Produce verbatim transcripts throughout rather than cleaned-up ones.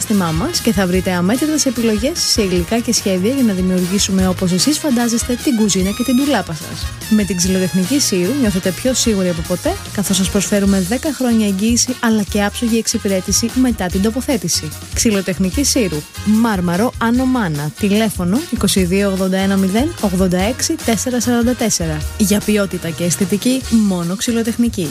κατάστημά μας και θα βρείτε αμέτρητες επιλογές σε υλικά και σχέδια για να δημιουργήσουμε όπως εσείς φαντάζεστε την κουζίνα και την ντουλάπα σας. Με την ξυλοτεχνική Σύρου νιώθετε πιο σίγουροι από ποτέ, καθώς σας προσφέρουμε δέκα χρόνια εγγύηση αλλά και άψογη εξυπηρέτηση μετά την τοποθέτηση. Ξυλοτεχνική Σύρου, Μάρμαρο Άνω Μάνα, τηλέφωνο είκοσι δύο ογδόντα ένα μηδέν ογδόντα έξι τετρακόσια σαράντα τέσσερα. Για ποιότητα και αισθητική, μόνο ξυλοτεχνική.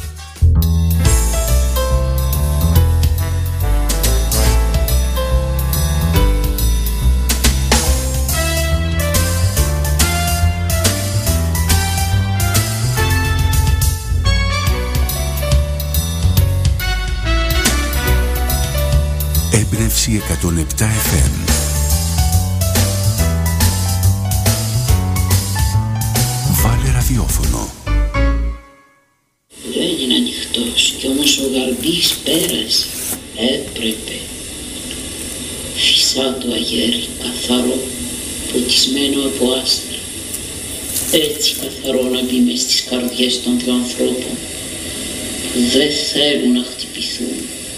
Έμπνευση εκατόν επτά εφ εμ. Βάλε ραδιόφωνο. Έγινε ανοιχτός κι όμως ο γαρμπής πέρασε. Έπρεπε. Φυσάτο αγέρι, καθαρό, ποτισμένο από άστρα. Έτσι καθαρό να μπει μες στις καρδιές των δυο ανθρώπων που δεν θέλουν να χτυπηθούν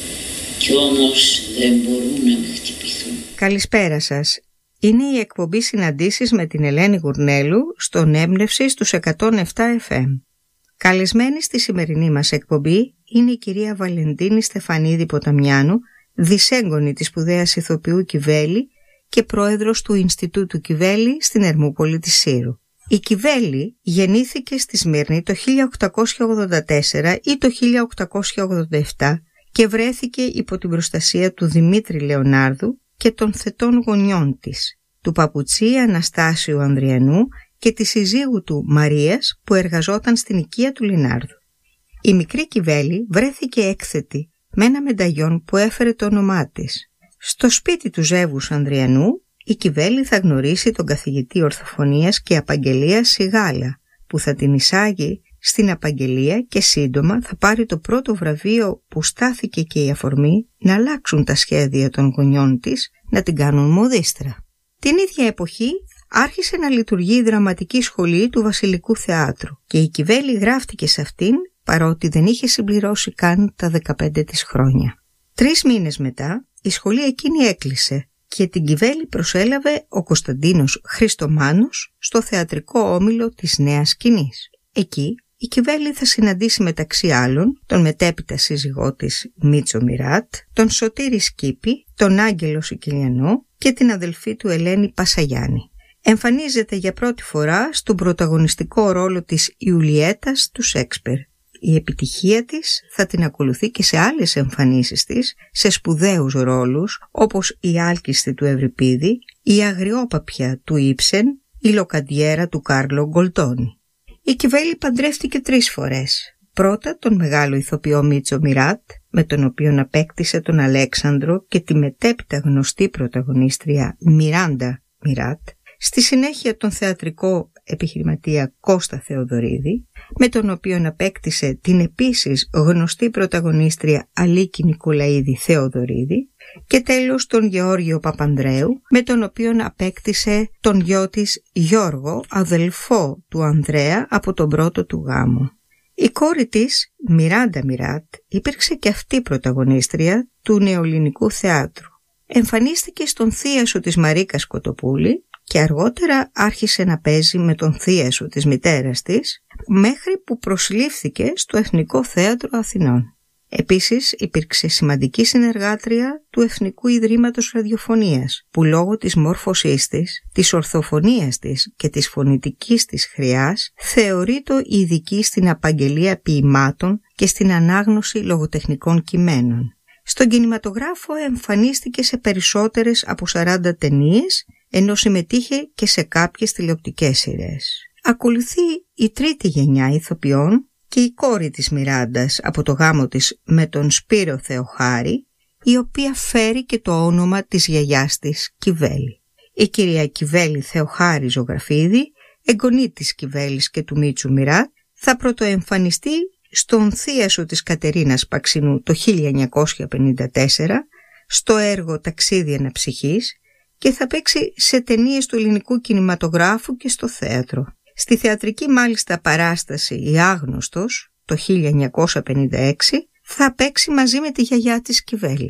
κι όμως δεν μπορούν να με χτυπηθούν. Καλησπέρα σας. Είναι η εκπομπή Συναντήσεις με την Ελένη Γουρνέλου στον Έμπνευση στους εκατόν επτά εφ εμ. Καλεσμένη στη σημερινή μας εκπομπή είναι η κυρία Βαλεντίνη Στεφανίδη Ποταμιάνου, δισέγγονη της σπουδαίας ηθοποιού Κιβέλη και πρόεδρος του Ινστιτούτου Κιβέλη στην Ερμούπολη της Σύρου. Η Κιβέλη γεννήθηκε στη Σμύρνη το χίλια οκτακόσια ογδόντα τέσσερα ή το χίλια οκτακόσια ογδόντα επτά και βρέθηκε υπό την προστασία του Δημήτρη Λεωνάρδου και των θετών γονιών της, του παπουτσί Αναστάσιου Ανδριανού και της συζύγου του Μαρίας που εργαζόταν στην οικία του Λινάρδου. Η μικρή Κιβέλη βρέθηκε έκθετη με ένα μενταγιόν που έφερε το όνομά της. Στο σπίτι του ζεύγους Ανδριανού η Κιβέλη θα γνωρίσει τον καθηγητή ορθοφωνίας και απαγγελίας Σιγάλα που θα την εισάγει στην απαγγελία και σύντομα θα πάρει το πρώτο βραβείο που στάθηκε και η αφορμή να αλλάξουν τα σχέδια των γονιών της να την κάνουν μοδίστρα. Την ίδια εποχή άρχισε να λειτουργεί η δραματική σχολή του Βασιλικού Θεάτρου και η Κιβέλη γράφτηκε σε αυτήν παρότι δεν είχε συμπληρώσει καν τα δεκαπέντε της χρόνια. Τρεις μήνες μετά η σχολή εκείνη έκλεισε και την Κιβέλη προσέλαβε ο Κωνσταντίνος Χριστομάνος στο θεατρικό όμιλο της Νέας Σκηνής. Εκεί η Κιβέλη θα συναντήσει μεταξύ άλλων τον μετέπειτα σύζυγό της Μίτσο Μιράτ, τον Σωτήρη Σκύπη, τον Άγγελο Σικελιανό και την αδελφή του Ελένη Πασαγιάννη. Εμφανίζεται για πρώτη φορά στον πρωταγωνιστικό ρόλο της Ιουλιέτας του Σέξπιρ. Η επιτυχία της θα την ακολουθεί και σε άλλες εμφανίσεις της, σε σπουδαίους ρόλους όπως η Άλκιστη του Ευρυπίδη, η Αγριόπαπια του Ήψεν, η Λοκαντιέρα του Κάρλο Γκολτόνι. Η Κιβέλη παντρεύτηκε τρεις φορές. Πρώτα τον μεγάλο ηθοποιό Μίτσο Μιράτ, με τον οποίο απέκτησε τον Αλέξανδρο και τη μετέπειτα γνωστή πρωταγωνίστρια Μιράντα Μιράτ. Στη συνέχεια τον θεατρικό επιχειρηματία Κώστα Θεοδωρίδη, με τον οποίο απέκτησε την επίσης γνωστή πρωταγωνίστρια Αλίκη Νικολαίδη Θεοδωρίδη και τέλος τον Γεώργιο Παπανδρέου, με τον οποίο απέκτησε τον γιο της Γιώργο, αδελφό του Ανδρέα από τον πρώτο του γάμο. Η κόρη της, Μιράντα Μιράτ, υπήρξε και αυτή πρωταγωνίστρια του νεοελληνικού θεάτρου. Εμφανίστηκε στον θίασο της Μαρίκας Κοτοπούλη και αργότερα άρχισε να παίζει με τον θίασο της μητέρας της, μέχρι που προσλήφθηκε στο Εθνικό Θέατρο Αθηνών. Επίσης υπήρξε σημαντική συνεργάτρια του Εθνικού Ιδρύματος Ραδιοφωνίας, που λόγω της μόρφωσής της, της ορθοφωνίας της και της φωνητικής της χρειάς θεωρείται ειδική στην απαγγελία ποιημάτων και στην ανάγνωση λογοτεχνικών κειμένων. Στον κινηματογράφο εμφανίστηκε σε περισσότερες από σαράντα ταινίες, ενώ συμμετείχε και σε κάποιες τηλεοπτικές σειρές. Ακολουθεί η τρίτη γενιά ηθοποιών και η κόρη της Μιράντας από το γάμο της με τον Σπύρο Θεοχάρη, η οποία φέρει και το όνομα της γιαγιάς της Κιβέλη. Η κυρία Κιβέλη Θεοχάρη Ζωγραφίδη, εγγονή της Κιβέλης και του Μίτσου Μιράτ, θα πρωτοεμφανιστεί στον θίασο της Κατερίνας Παξινού το χίλια εννιακόσια πενήντα τέσσερα, στο έργο «Ταξίδι αναψυχής» και θα παίξει σε ταινίες του ελληνικού κινηματογράφου και στο θέατρο. Στη θεατρική μάλιστα παράσταση «Η Άγνωστος» το χίλια εννιακόσια πενήντα έξι θα παίξει μαζί με τη γιαγιά της Κιβέλη.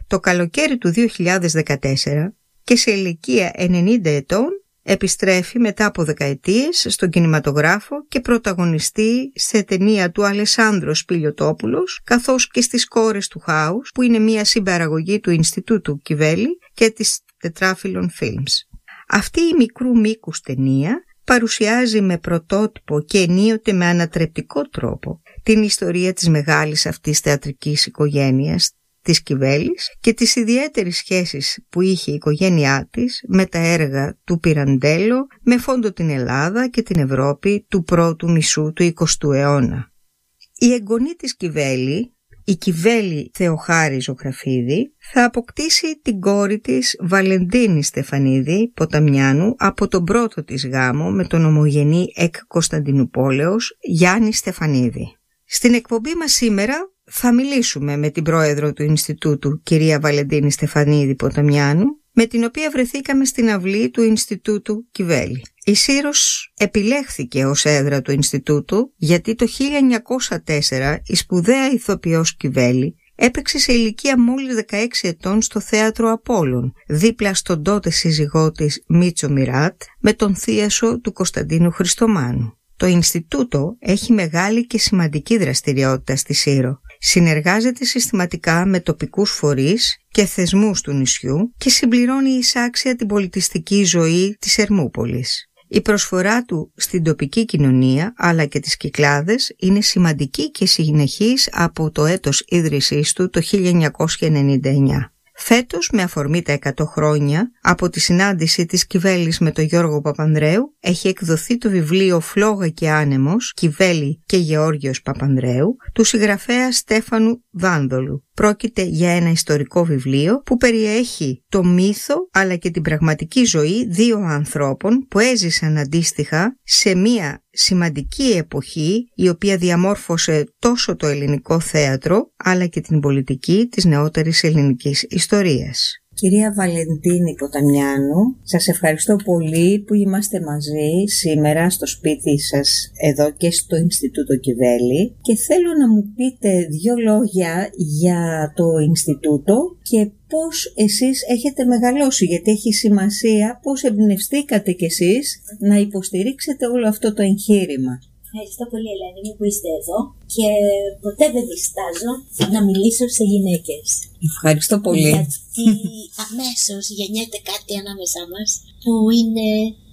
το καλοκαίρι του δύο χιλιάδες δεκατέσσερα και σε ηλικία ενενήντα ετών επιστρέφει μετά από δεκαετίες στον κινηματογράφο και πρωταγωνιστεί σε ταινία του Αλεσάνδρο Σπηλιωτόπουλος, καθώς και στις Κόρες του Χάους, που είναι μια συμπαραγωγή του Ινστιτούτου Κιβέλη και της Τετράφυλλων Films. Αυτή η μικρού μήκους ταινία παρουσιάζει με πρωτότυπο και ενίοτε με ανατρεπτικό τρόπο την ιστορία της μεγάλης αυτής θεατρικής οικογένειας της Κιβέλης και τις ιδιαίτερες σχέσεις που είχε η οικογένειά της με τα έργα του Πυραντέλο, με φόντο την Ελλάδα και την Ευρώπη του πρώτου μισού του εικοστού αιώνα. Η εγγονή της Κιβέλη, η Κιβέλη Θεοχάρη Ζωγραφίδη, θα αποκτήσει την κόρη της Βαλεντίνη Στεφανίδη Ποταμιάνου από τον πρώτο της γάμο με τον ομογενή εκ Κωνσταντινουπόλεως Γιάννη Στεφανίδη. Στην εκπομπή μας σήμερα θα μιλήσουμε με την πρόεδρο του Ινστιτούτου, κυρία Βαλεντίνη Στεφανίδη Ποταμιάνου, με την οποία βρεθήκαμε στην αυλή του Ινστιτούτου Κιβέλη. Η Σύρος επιλέχθηκε ως έδρα του Ινστιτούτου γιατί το χίλια εννιακόσια τέσσερα η σπουδαία ηθοποιός Κιβέλη έπαιξε σε ηλικία μόλις δεκαέξι ετών στο θέατρο Απόλλων, δίπλα στον τότε σύζυγό της Μίτσο Μιράτ, με τον θίασο του Κωνσταντίνου Χριστομάνου. Το Ινστιτούτο έχει μεγάλη και σημαντική δραστηριότητα στη Σύρο. Συνεργάζεται συστηματικά με τοπικούς φορείς και θεσμούς του νησιού και συμπληρώνει εισάξια την πολιτιστική ζωή της Ερμούπολης. Η προσφορά του στην τοπική κοινωνία αλλά και τις Κυκλάδες είναι σημαντική και συνεχής από το έτος ίδρυσής του το χίλια εννιακόσια ενενήντα εννιά. Φέτος, με αφορμή τα εκατό χρόνια από τη συνάντηση της Κιβέλης με τον Γιώργο Παπανδρέου, έχει εκδοθεί το βιβλίο «Φλόγα και άνεμος, Κιβέλη και Γεώργιος Παπανδρέου» του συγγραφέα Στέφανου Βάνδολου. Πρόκειται για ένα ιστορικό βιβλίο που περιέχει το μύθο αλλά και την πραγματική ζωή δύο ανθρώπων που έζησαν αντίστοιχα σε μία σημαντική εποχή η οποία διαμόρφωσε τόσο το ελληνικό θέατρο αλλά και την πολιτική της νεότερης ελληνικής ιστορίας. Κυρία Βαλεντίνη Ποταμιάνου, σας ευχαριστώ πολύ που είμαστε μαζί σήμερα στο σπίτι σας εδώ και στο Ινστιτούτο Κιβέλη και θέλω να μου πείτε δύο λόγια για το Ινστιτούτο και πώς εσείς έχετε μεγαλώσει, γιατί έχει σημασία πώς εμπνευστήκατε κι εσείς να υποστηρίξετε όλο αυτό το εγχείρημα. Ευχαριστώ πολύ, Ελένη μου, που είστε εδώ και ποτέ δεν διστάζω να μιλήσω σε γυναίκες. Ευχαριστώ πολύ. Γιατί αμέσως γεννιέται κάτι ανάμεσά μας που είναι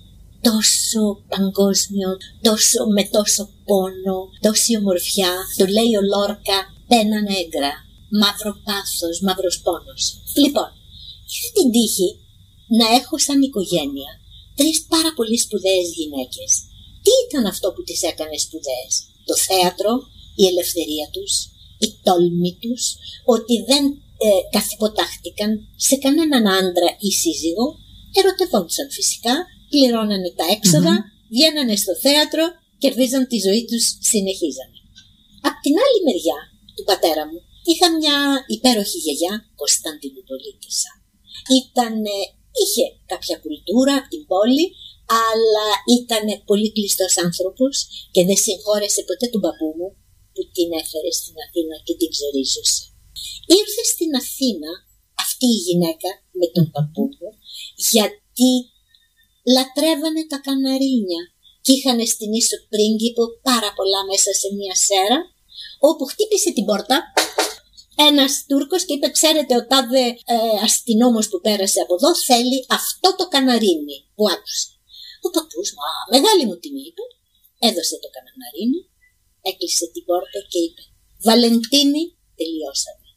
τόσο παγκόσμιο, τόσο, με τόσο πόνο, τόση ομορφιά. Το λέει ο Λόρκα, πένα νέγκρα, μαύρο πάθος, μαύρος πόνος. Λοιπόν, είχα την τύχη να έχω σαν οικογένεια τρεις πάρα πολύ σπουδαίες γυναίκες. Τι ήταν αυτό που τις έκανε σπουδαίες? Το θέατρο, η ελευθερία τους, η τόλμη τους, ότι δεν ε, καθυποτάχτηκαν σε κανέναν άντρα ή σύζυγο, ερωτευόντουσαν φυσικά, πληρώνανε τα έξοδα, mm-hmm. βγαίνανε στο θέατρο, κερδίζαν τη ζωή τους, συνεχίζανε. Απ' την άλλη μεριά του πατέρα μου είχα μια υπέροχη γιαγιά, Κωνσταντινουπολίτισσα. Ήτανε, είχε κάποια κουλτούρα από την πόλη, αλλά ήταν πολύ κλειστός άνθρωπος και δεν συγχώρεσε ποτέ τον παππού μου που την έφερε στην Αθήνα και την ξερίζωσε. Ήρθε στην Αθήνα αυτή η γυναίκα με τον παππού μου γιατί λατρεύανε τα καναρίνια και είχαν στην Ίσο Πρίγκιπο πάρα πολλά μέσα σε μια σέρα, όπου χτύπησε την πόρτα ένας Τούρκος και είπε: ξέρετε, ο τάδε ε, αστυνόμος που πέρασε από εδώ θέλει αυτό το καναρίνι που άκουσε. Ο παππούς, μα μεγάλη μου τιμή, είπε, έδωσε το καναρίνι, έκλεισε την πόρτα και είπε: Βαλεντίνη, τελειώσαμε.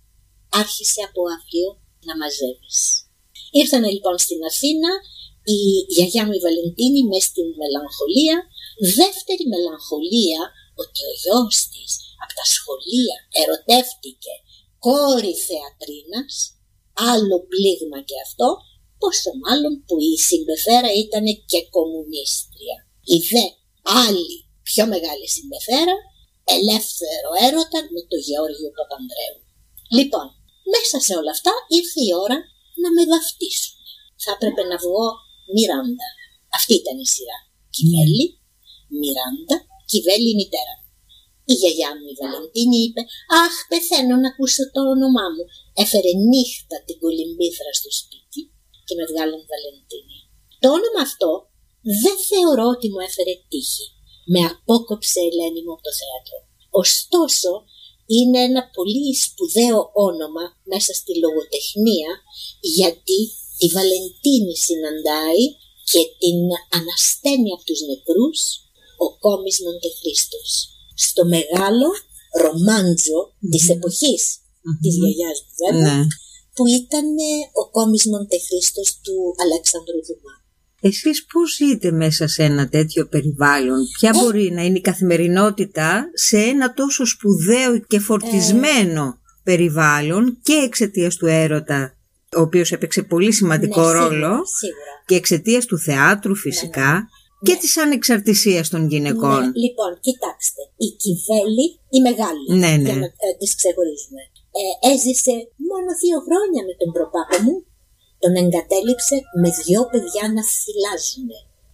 Άρχισε από αύριο να μαζεύεις. Ήρθανε λοιπόν στην Αθήνα, η γιαγιά μου η Βαλεντίνη μες στην μελαγχολία, δεύτερη μελαγχολία ότι ο γιος της από τα σχολεία ερωτεύτηκε κόρη θεατρίνας, άλλο πλήγμα και αυτό, πόσο μάλλον που η συμπεφέρα ήταν και κομμουνίστρια. Η δε άλλη πιο μεγάλη συμπεφέρα, ελεύθερο έρωτα με τον Γεώργιο Παπανδρέου. Λοιπόν, μέσα σε όλα αυτά ήρθε η ώρα να με βαφτίσουν. Θα έπρεπε να βγω Μιράντα. Αυτή ήταν η σειρά. Κιβέλη, Μιράντα, Κιβέλη η μητέρα. Η γιαγιά μου η Βαλεντίνη είπε «Αχ, πεθαίνω να ακούσω το όνομά μου». Έφερε νύχτα την κολυμπήθρα στο σπίτι και με βγάλαν Βαλεντίνη. Το όνομα αυτό δεν θεωρώ ότι μου έφερε τύχη. Με απόκοψε η Ελένη μου από το θέατρο. Ωστόσο, είναι ένα πολύ σπουδαίο όνομα μέσα στη λογοτεχνία, γιατί η Βαλεντίνη συναντάει και την ανασταίνει από τους νεκρούς ο κόμις Μοντεχρίστος. Στο μεγάλο ρομάντζο mm-hmm. της εποχής mm-hmm. της γιαγιάς μου βέβαια, ναι. που ήταν ο κόμις Μοντεχρίστος του Αλέξανδρου Δουμά. Εσείς πώς ζείτε μέσα σε ένα τέτοιο περιβάλλον? Ποια ε, μπορεί να είναι η καθημερινότητα σε ένα τόσο σπουδαίο και φορτισμένο ε, περιβάλλον και εξαιτίας του έρωτα, ο οποίος έπαιξε πολύ σημαντικό ναι, ρόλο σίγουρα, σίγουρα. Και εξαιτίας του θεάτρου φυσικά ναι, ναι. και ναι. της ανεξαρτησίας των γυναικών. Ναι, λοιπόν, κοιτάξτε, η Κιβέλη, η μεγάλη, ναι, ναι. για να ε, τις ξεχωρίζουμε, ε, έζησε μόνο δύο χρόνια με τον προπάπα μου. Τον εγκατέλειψε με δυο παιδιά να θυλάζουνε.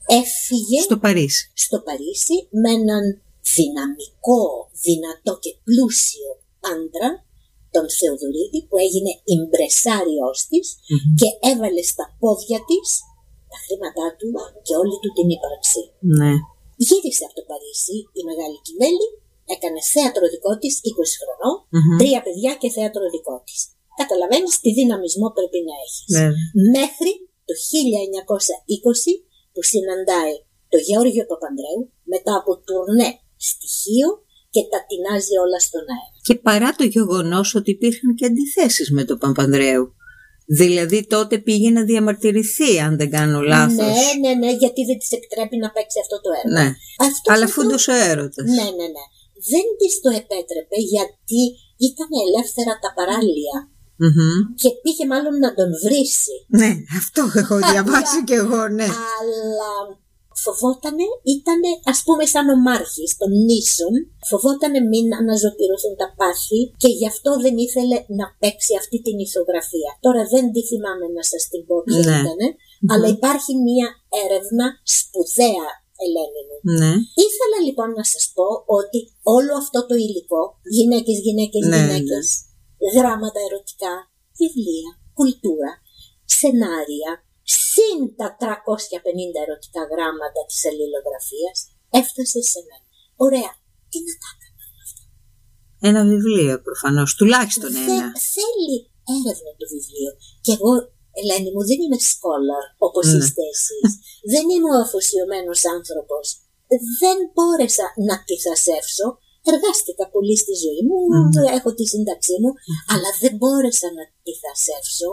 Έφυγε στο Παρίσι. στο Παρίσι με έναν δυναμικό, δυνατό και πλούσιο άντρα, τον Θεοδωρίδη, που έγινε ιμπρεσάριος της mm-hmm. και έβαλε στα πόδια της τα χρήματά του και όλη του την ύπαρξη. Ναι. Γύρισε από το Παρίσι η μεγάλη Κιβέλη, έκανε θέατρο δικό της είκοσι χρονών, mm-hmm. τρία παιδιά και θέατρο δικό της. Καταλαβαίνεις τι δυναμισμό πρέπει να έχεις. Ναι. Μέχρι το χίλια εννιακόσια είκοσι που συναντάει το Γεώργιο Παπανδρέου μετά από τουρνέ στοιχείο και τα τεινάζει όλα στον αέρα. Και παρά το γεγονός ότι υπήρχαν και αντιθέσεις με τον Παπανδρέου. Δηλαδή τότε πήγε να διαμαρτυρηθεί, αν δεν κάνω λάθος. Ναι, ναι, ναι, γιατί δεν της επιτρέπει να παίξει αυτό το έργο. Ναι. Αυτός αλλά αυτό... φούντος ο έρωτας. Ναι, ναι, ναι. Δεν της το επέτρεπε γιατί ήταν ελεύθερα τα παράλια. Mm-hmm. Και πήγε μάλλον να τον βρίσει. Ναι, αυτό έχω διαβάσει κι εγώ, ναι. Αλλά φοβότανε, ήτανε ας πούμε σαν ο Μάρχης των νήσων, φοβότανε μην αναζωπηρωθούν τα πάθη και γι' αυτό δεν ήθελε να παίξει αυτή την ηθογραφία. Τώρα δεν τη θυμάμαι να σας την πω ποια ναι. ήτανε, mm-hmm. αλλά υπάρχει μία έρευνα σπουδαία, Ελένη μου. Ναι. Ήθελα λοιπόν να σας πω ότι όλο αυτό το υλικό, γυναίκες, γυναίκες, ναι, γυναίκες, ναι. γράμματα ερωτικά, βιβλία, κουλτούρα, σενάρια, συν τα τριακόσια πενήντα ερωτικά γράμματα της αλληλογραφίας, έφτασε σε μένα. Ωραία, τι να τα έκανα όλα αυτά? Ένα βιβλίο προφανώς, τουλάχιστον Θε, ένα. Θέλει έρευνα το βιβλίο. Και εγώ, Ελένη μου, δεν είμαι scholar όπως ναι. είστε εσείς. Δεν είμαι ο αφοσιωμένος άνθρωπος. Δεν μπόρεσα να τυθασεύσω. Εργάστηκα πολύ στη ζωή μου, mm. έχω τη σύνταξή μου, mm. αλλά δεν μπόρεσα να τυθασεύσω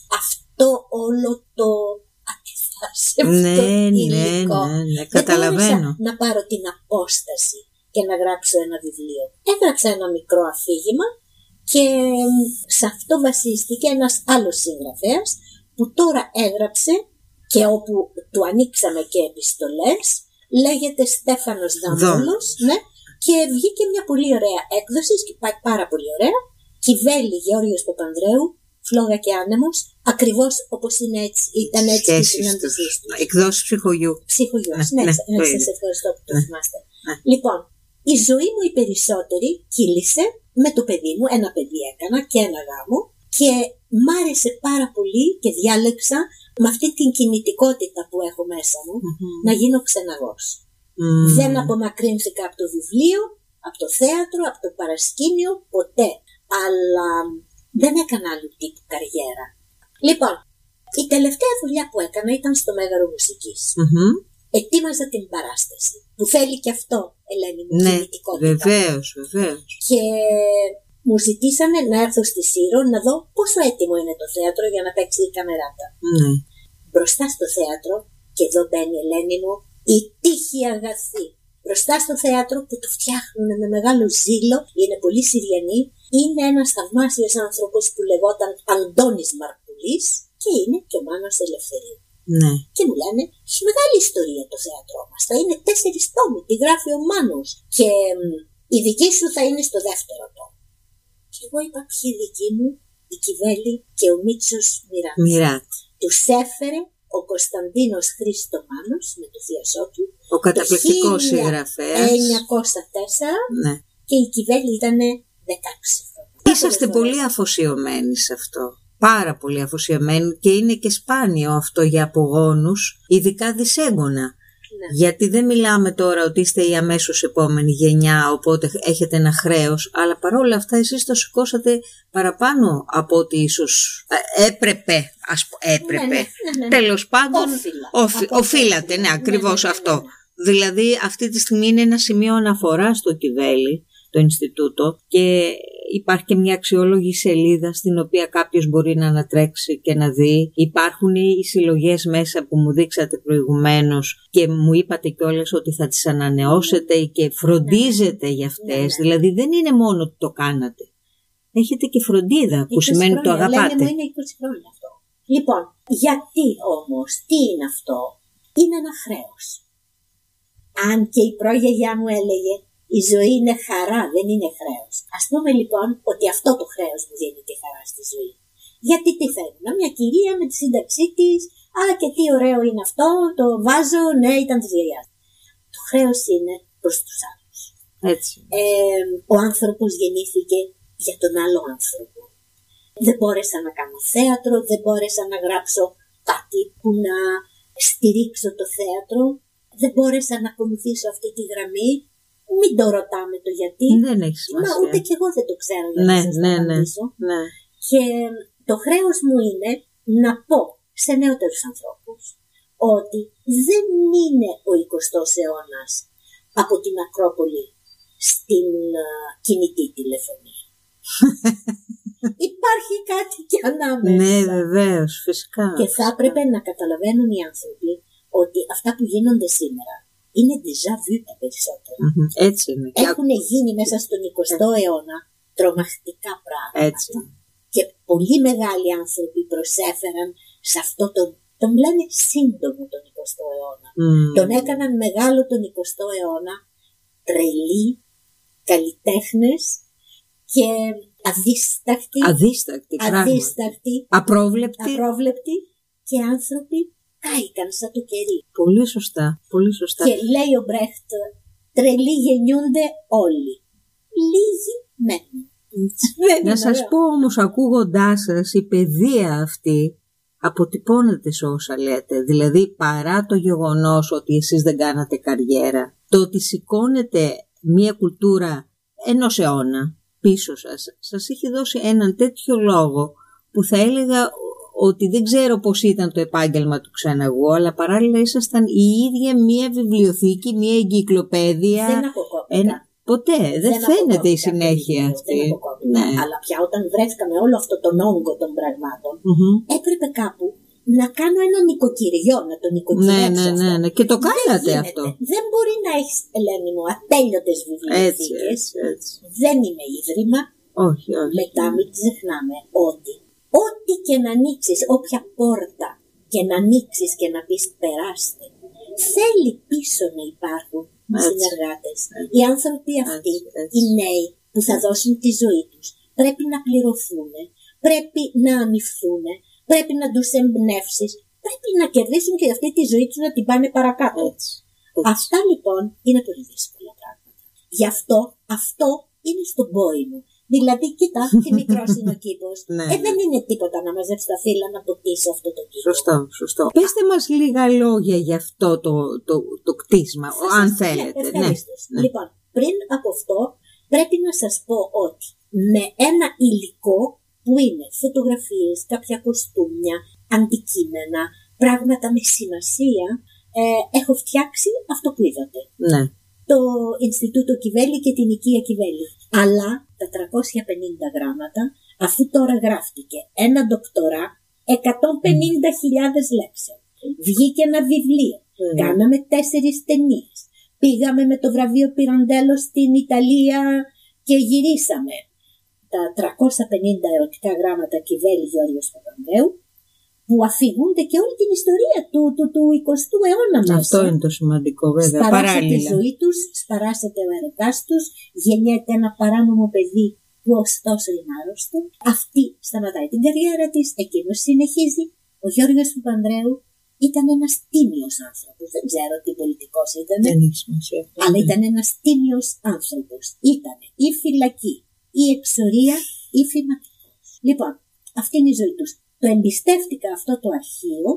αυτό όλο το αντιθάσευτο ναι, υλικό. Ναι, ναι, ναι, καταλαβαίνω. Να πάρω την απόσταση και να γράψω ένα βιβλίο. Έγραψα ένα μικρό αφήγημα και σε αυτό βασίστηκε ένας άλλος συγγραφέας που τώρα έγραψε και όπου του ανοίξαμε και επιστολές, λέγεται Στέφανος Δαμούλος, ναι, και βγήκε μια πολύ ωραία έκδοση και πάει πάρα πολύ ωραία. Κιβέλη Γεώργιος Παπανδρέου, Φλόγα και Άνεμος, ακριβώς όπως είναι έτσι, ήταν έτσι η συνάντησή του. Εκδόσεις Ψυχογιού. Ψυχογιούς, ναι, ναι, ναι, ναι, σας ευχαριστώ που το ναι. θυμάστε. Ναι. Λοιπόν, η ζωή μου η περισσότερη κύλησε με το παιδί μου, ένα παιδί έκανα και ένα γάμο και μ' άρεσε πάρα πολύ και διάλεξα με αυτή την κινητικότητα που έχω μέσα μου mm-hmm. να γίνω ξεναγός. Mm. Δεν απομακρύνθηκα από το βιβλίο, από το θέατρο, από το παρασκήνιο, ποτέ. Αλλά δεν έκανα άλλου τύπου καριέρα. Λοιπόν, η τελευταία δουλειά που έκανα ήταν στο Μέγαρο Μουσικής. Mm-hmm. Ετοίμαζα την παράσταση, που θέλει και αυτό, Ελένη μου, ναι, κινητικότητα. Βεβαίως, βεβαίως. Και μου ζητήσανε να έρθω στη Σύρο να δω πόσο έτοιμο είναι το θέατρο για να παίξει η καμεράτα. Ναι. Μπροστά στο θέατρο, και εδώ μπαίνει, Ελένη μου, η τύχη αγαθή. Μπροστά στο θέατρο που το φτιάχνουν με μεγάλο ζήλο, είναι πολύ Συριανοί, είναι ένας θαυμάσιος άνθρωπος που λεγόταν Αντώνης Μαρκουλής και είναι και ο Μάνος Ελευθερίου. Ναι. Και μου λένε, έχει μεγάλη ιστορία το θέατρό μας, θα είναι τέσσερις τόμοι, τη γράφει ο Μάνος και η δική σου θα είναι στο δεύτερο τόμο. Και εγώ είπα, ποιοι δικοί μου, η Κιβέλη και ο Μίτσος Μιράτ. Μιράτ. Τους έφερε ο Κωνσταντίνος Χρήστο Μάνος με το θείασό του. Ο καταπληκτικός συγγραφέας. χίλια εννιακόσια τέσσερα ναι. και η Κιβέλη ήταν δεκαέξι χρόνια. Είσαστε πολύ αφοσιωμένοι σε αυτό. Πάρα πολύ αφοσιωμένοι και είναι και σπάνιο αυτό για απογόνους, ειδικά δυσέγγωνα. Ναι. Γιατί δεν μιλάμε τώρα ότι είστε η αμέσως επόμενη γενιά, οπότε έχετε ένα χρέος, αλλά παρόλα αυτά εσείς το σηκώσατε παραπάνω από ό,τι ίσως έπρεπε, ας πω, έπρεπε. Ναι, ναι, ναι, ναι. Τέλος πάντων, οφείλατε, ναι, ακριβώς ναι, ναι, αυτό. Ναι, ναι. Δηλαδή αυτή τη στιγμή είναι ένα σημείο αναφοράς στο Κιβέλη, το Ινστιτούτο, και υπάρχει και μια αξιόλογη σελίδα στην οποία κάποιος μπορεί να ανατρέξει και να δει. Υπάρχουν οι συλλογές μέσα που μου δείξατε προηγουμένως και μου είπατε κιόλας ότι θα τις ανανεώσετε και φροντίζετε για αυτές. Ναι, ναι. Δηλαδή δεν είναι μόνο ότι το κάνατε. Έχετε και φροντίδα που σημαίνει ότι το αγαπάτε. Λένε μου είναι είκοσι χρόνια αυτό. Λοιπόν, γιατί όμως, τι είναι αυτό? Είναι ένα χρέος. Αν και η προγιαγιά μου έλεγε η ζωή είναι χαρά, δεν είναι χρέος. Ας πούμε λοιπόν ότι αυτό το χρέος μου δίνει τη χαρά στη ζωή. Γιατί τι θέλει? Μια κυρία με τη σύνταξή της, α, και τι ωραίο είναι αυτό, το βάζω, ναι, ήταν της γιαγιάς. Το χρέος είναι προς τους άλλους. Έτσι. Ε, ο άνθρωπος γεννήθηκε για τον άλλο άνθρωπο. Δεν μπόρεσα να κάνω θέατρο, δεν μπόρεσα να γράψω κάτι που να στηρίξω το θέατρο, δεν μπόρεσα να ακολουθήσω αυτή τη γραμμή. Μην το ρωτάμε το γιατί. Δεν έχει σημασία. Μα ούτε κι εγώ δεν το ξέρω για ναι, να σας ναι, το ναι, ναι. Και το χρέος μου είναι να πω σε νεότερους ανθρώπους ότι δεν είναι ο εικοστός αιώνας από την Ακρόπολη στην uh, κινητή τηλεφωνία. Υπάρχει κάτι κι ανάμεσα. Ναι, βεβαίως, φυσικά. Και θα έπρεπε να καταλαβαίνουν οι άνθρωποι ότι αυτά που γίνονται σήμερα είναι déjà vu τα περισσότερα. Mm-hmm. Έτσι είναι. Έχουν γίνει μέσα στον εικοστό αιώνα τρομακτικά πράγματα. Έτσι. Και πολύ μεγάλοι άνθρωποι προσέφεραν σε αυτό τον, τον λένε σύντομο τον εικοστό αιώνα. Mm. Τον έκαναν μεγάλο τον εικοστό αιώνα, τρελοί, καλλιτέχνες και αδίστακτοι, αδίστακτοι, αδίστακτοι απρόβλεπτοι. απρόβλεπτοι και άνθρωποι κάηκαν σαν το κερί. Πολύ σωστά, πολύ σωστά. Και λέει ο Μπρέχτ, τρελοί γεννιούνται όλοι. Λίγοι μένουν. Να σας πω όμως, ακούγοντάς σας, η παιδεία αυτή αποτυπώνεται σε όσα λέτε. Δηλαδή, παρά το γεγονός ότι εσείς δεν κάνατε καριέρα, το ότι σηκώνετε μια κουλτούρα ενός αιώνα πίσω σας, σας έχει δώσει έναν τέτοιο λόγο που θα έλεγα ότι δεν ξέρω πώς ήταν το επάγγελμα του ξαναγού, αλλά παράλληλα ήσασταν η ίδια μία βιβλιοθήκη, μία εγκυκλοπαίδεια. Δεν αποκόπηκα. Ποτέ, δεν, δεν φαίνεται η συνέχεια αυτή. Ναι. Αλλά πια όταν βρέθηκα με όλο αυτό τον όγκο των πραγμάτων, mm-hmm. έπρεπε κάπου να κάνω ένα νοικοκυριό, να το νοικοκυρέψω. Ναι, ναι, ναι, ναι. Και το κάνατε δεν αυτό. Δεν μπορεί να έχεις, Ελένη μου, ατέλειωτες βιβλιοθήκες. Δεν είναι ίδρυμα. Όχι, όχι. Μετά μην ξεχνάμε ότι ό,τι και να ανοίξεις, όποια πόρτα και να ανοίξεις και να πεις περάστε, θέλει πίσω να υπάρχουν έτσι, συνεργάτες. Έτσι. Οι άνθρωποι αυτοί, έτσι, έτσι. Οι νέοι που θα δώσουν τη ζωή τους, πρέπει να πληρωθούν, πρέπει να αμοιφθούν, πρέπει να τους εμπνεύσεις, πρέπει να κερδίσουν και αυτή τη ζωή τους να την πάνε παρακάτω. Έτσι. Έτσι. Αυτά λοιπόν είναι πολύ δύσκολα πράγματα. Γι' αυτό αυτό είναι στον πόη μου. Δηλαδή, κοίτα, τι μικρός είναι ο κήπος. Ναι. Ε, δεν είναι τίποτα να μαζέψει τα φύλλα να ποτίσει αυτό το κήπο. Σωστό, σωστό. Πέστε μας λίγα λόγια για αυτό το, το, το κτίσμα, σας αν σας θέλετε. Ναι, ναι. Λοιπόν, πριν από αυτό, πρέπει να σας πω ότι με ένα υλικό που είναι φωτογραφίες, κάποια κοστούμια, αντικείμενα, πράγματα με σημασία, ε, έχω φτιάξει αυτό που είδατε. Ναι. Το Ινστιτούτο Κιβέλη και την οικία Κιβέλη. Αλλά τα τριακόσια πενήντα γράμματα, αφού τώρα γράφτηκε ένα ντοκτορά εκατόν πενήντα χιλιάδες λέξεων. Βγήκε ένα βιβλίο. Mm. Κάναμε τέσσερις ταινίες. Πήγαμε με το βραβείο Πιραντέλο στην Ιταλία και γυρίσαμε. Τα τριακόσια πενήντα ερωτικά γράμματα Κιβέλη Γιώργος Παπανδρέου, που αφηγούνται και όλη την ιστορία του, του, του εικοστού αιώνα μέσα. Αυτό είναι το σημαντικό βέβαια. Σπαράσε τη ζωή τους, σπαράσεται ο έρωτάς τους, γεννιέται ένα παράνομο παιδί που ωστόσο είναι άρρωστο. Αυτή σταματάει την καριέρα της, εκείνος συνεχίζει. Ο Γιώργος Παπανδρέου ήταν ένας τίμιος άνθρωπος. Δεν ξέρω τι πολιτικός ήταν, Δεν έχει σημασία. αλλά ήταν ένας τίμιος άνθρωπος. Ήταν ή φυλακή, ή εξορία, ή φηματικός. Λοιπόν, αυτή είναι η ζωή τους. Το εμπιστεύτηκα αυτό το αρχείο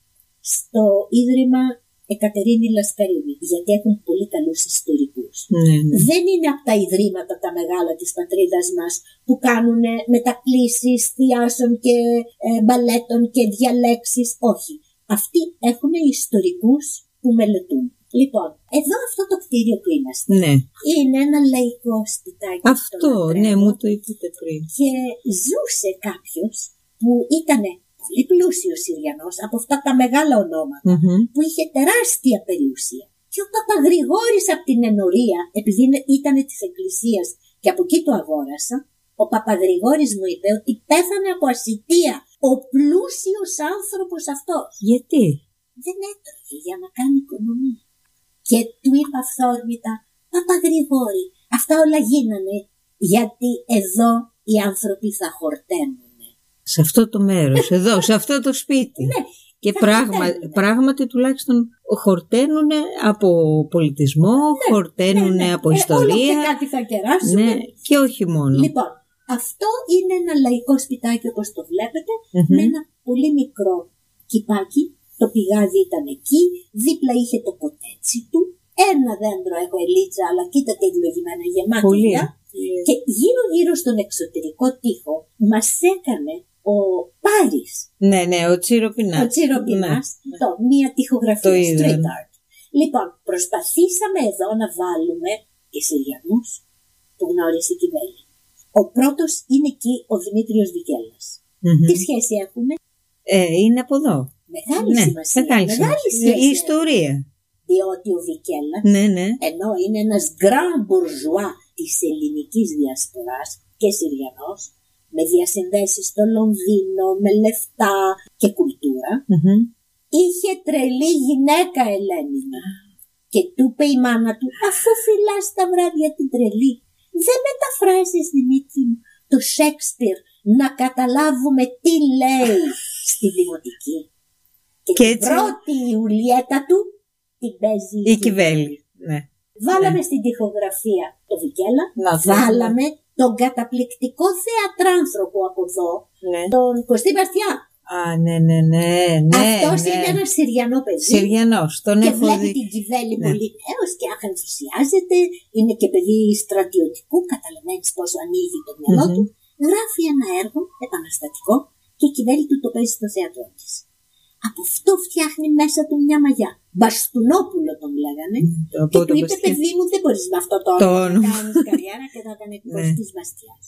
στο Ίδρυμα Εκατερίνη Λασκαρίνη, γιατί έχουν πολύ καλούς ιστορικούς. Ναι, ναι. Δεν είναι από τα ιδρύματα τα μεγάλα της πατρίδας μας που κάνουν μετακλήσεις θειάσεων και ε, μπαλέτων και διαλέξεις. Όχι. Αυτοί έχουν ιστορικούς που μελετούν. Λοιπόν, εδώ αυτό το κτίριο που είμαστε Ναι. είναι ένα λαϊκό σπιτάκι. Αυτό, ναι, μου το είπατε πριν. Και ζούσε κάποιος που ήταν πολύ πλούσιος Συριανός, από αυτά τα μεγάλα ονόματα, Μμμ. που είχε τεράστια περιουσία. Και ο Παπαγρηγόρης από την Ενορία, επειδή ήταν της Εκκλησίας και από εκεί το αγόρασα, ο Παπαγρηγόρης μου είπε ότι πέθανε από ασιτεία. Ο πλούσιος άνθρωπος αυτός. Γιατί? Δεν έτρωγε για να κάνει οικονομία. Και του είπα αυθόρμητα, Παπαγρηγόρη, αυτά όλα γίνανε γιατί εδώ οι άνθρωποι θα χορταίνουν. Σε αυτό το μέρος, εδώ, σε αυτό το σπίτι. Ναι. Και θα πράγμα, χορταίνουνε. πράγματι τουλάχιστον χορταίνουν από πολιτισμό, χορταίνουν Ναι, ναι. από Ε, ιστορία. όλο και κάτι θα κεράσουμε. Ναι, και όχι μόνο. Λοιπόν, αυτό είναι ένα λαϊκό σπιτάκι όπως το βλέπετε, Μμμ. με ένα πολύ μικρό κυπάκι. Το πηγάδι ήταν εκεί, δίπλα είχε το ποτέτσι του, ένα δέντρο έχω ελίτσα, αλλά κοίτα τι ευλογημένα γεμάτη. Πολύ. γεια. Και γύρω γύρω στον εξωτερικό τοίχο μας έκανε ο Πάρης, Ναι, ναι, ο Τσιροπινάς. ο Τσιροπινάς, Ναι, ναι. το, μία τοιχογραφία, Το είδα. street art. Λοιπόν, προσπαθήσαμε εδώ να βάλουμε οι Συριανούς που γνώρισε η Κιβέλη. Ο πρώτος είναι εκεί ο Δημήτριος Βικέλλας. Μμμ. Τι σχέση έχουμε? Ε, είναι από εδώ. Μεγάλη Ναι, σημασία. μεγάλη Μεγάλη σημασία. σχέση. Η ιστορία. Διότι ο Βικέλλας, Ναι, ναι. ενώ είναι ένας grand bourgeois της ελληνικής διασποράς και Συριανός, με διασυνδέσεις στο Λονδίνο, με λεφτά και κουλτούρα, Μμμ. είχε τρελή γυναίκα Ελένινα. Και του είπε η μάνα του, αφού φυλάς τα βράδια την τρελή, δεν μεταφράζεις, Δημήτρη μου, το Σέξπιρ να καταλάβουμε τι λέει στη δημοτική. Και, Και την έτσι- πρώτη Ιουλιέτα του την παίζει Η Κιβέλη. Ναι. Βάλαμε στην τοιχογραφία το Βικέλλα, Να το βάλαμε τον καταπληκτικό θεατράνθρωπο από εδώ, Ναι. τον Κωστή Μπαρτιά. Α, ναι, ναι, ναι. ναι Αυτός ναι. είναι ένα Συριανό παιδί. Συριανός, τον Και έχω βλέπει δει. την Κιβέλη Ναι. πολύ νέος και αχ, ενθουσιάζεται. Είναι και παιδί στρατιωτικού, καταλαβαίνεις πόσο ανοίγει το μυαλό Μμμ. του. Γράφει ένα έργο επαναστατικό και η Κιβέλη του το παίζει στο θέατρό της. Από αυτό φτιάχνει μέσα του μια μαγιά. Μπαστουνόπουλο τον λέγανε. Το Και από του το είπε, Μπαστιά. παιδί μου, δεν μπορείς με αυτό το Το όνομα να όνομα. κάνεις καριέρα και θα ήταν εκτός Ναι. της Μπαστιάς.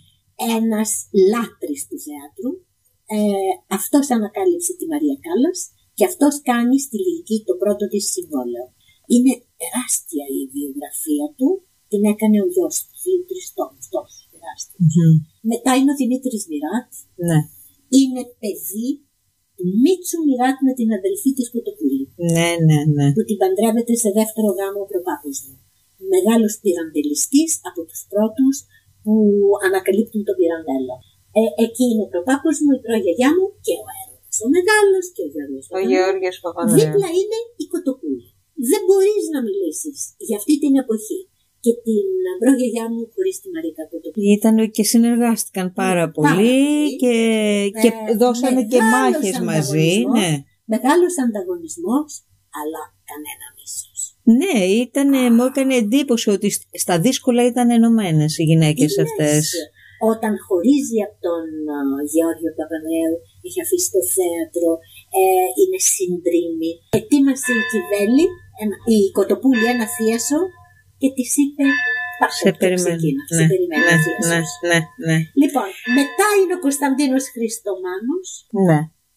Ένας λάτρης του θεάτρου, ε, αυτός ανακάλυψε τη Μαρία Κάλλας και αυτός κάνει στη λυρική το πρώτο της συμβόλαιο. Είναι τεράστια η βιογραφία του, την έκανε ο γιος του, δύο-τρεις τόμους, τόσο τεράστια. Μμμ. Μετά είναι ο Δημήτρης Μιράτ, Ναι. είναι παιδί του Μίτσου Μιράτ με την αδελφή της Κοτοπούλη, Ναι, ναι, ναι. που την παντρεύεται σε δεύτερο γάμο ο προπάπος μου. Μεγάλος πυραντελιστής από τους πρώτους που ανακαλύπτουν τον πυραντέλο. Ε, εκεί είναι ο προπάπος μου, η προγιαγιά μου και ο έρωτας ο μεγάλος και ο Γιώργος Ο Παπανδρέου. Γεώργιος Παπανδρέου. Δίπλα είναι η Κοτοπούλη. Δεν μπορείς να μιλήσεις για αυτή την εποχή. Και την προγιαγιά μου χωρίς τη Μαρίκα Κοτοπούλη. Ήταν και συνεργάστηκαν πάρα πολύ πολύ. και, και Ε, δώσανε και μεγάλος μάχες μαζί. ανταγωνισμός. Ναι, Μεγάλος ανταγωνισμός, αλλά κανένα μίσος. ναι ήτανε, μου έκανε εντύπωση ότι στα δύσκολα ήταν ενωμένες οι γυναίκες Είναι αυτές. Όταν χωρίζει από τον α, Γεώργιο Παπανδρέου, είχε αφήσει το θέατρο, ε, είναι συντρίμη. Ετοίμασε η Κιβέλη, ένα, η Κοτοπούλη, ένα θίασο και της είπε «Πάτε, Σε το περιμένω. ξεκίνα, Ναι, σε περιμένω ναι, θίασος». ναι, ναι, ναι, Λοιπόν, μετά είναι ο Κωνσταντίνος Χριστομάνος, ναι.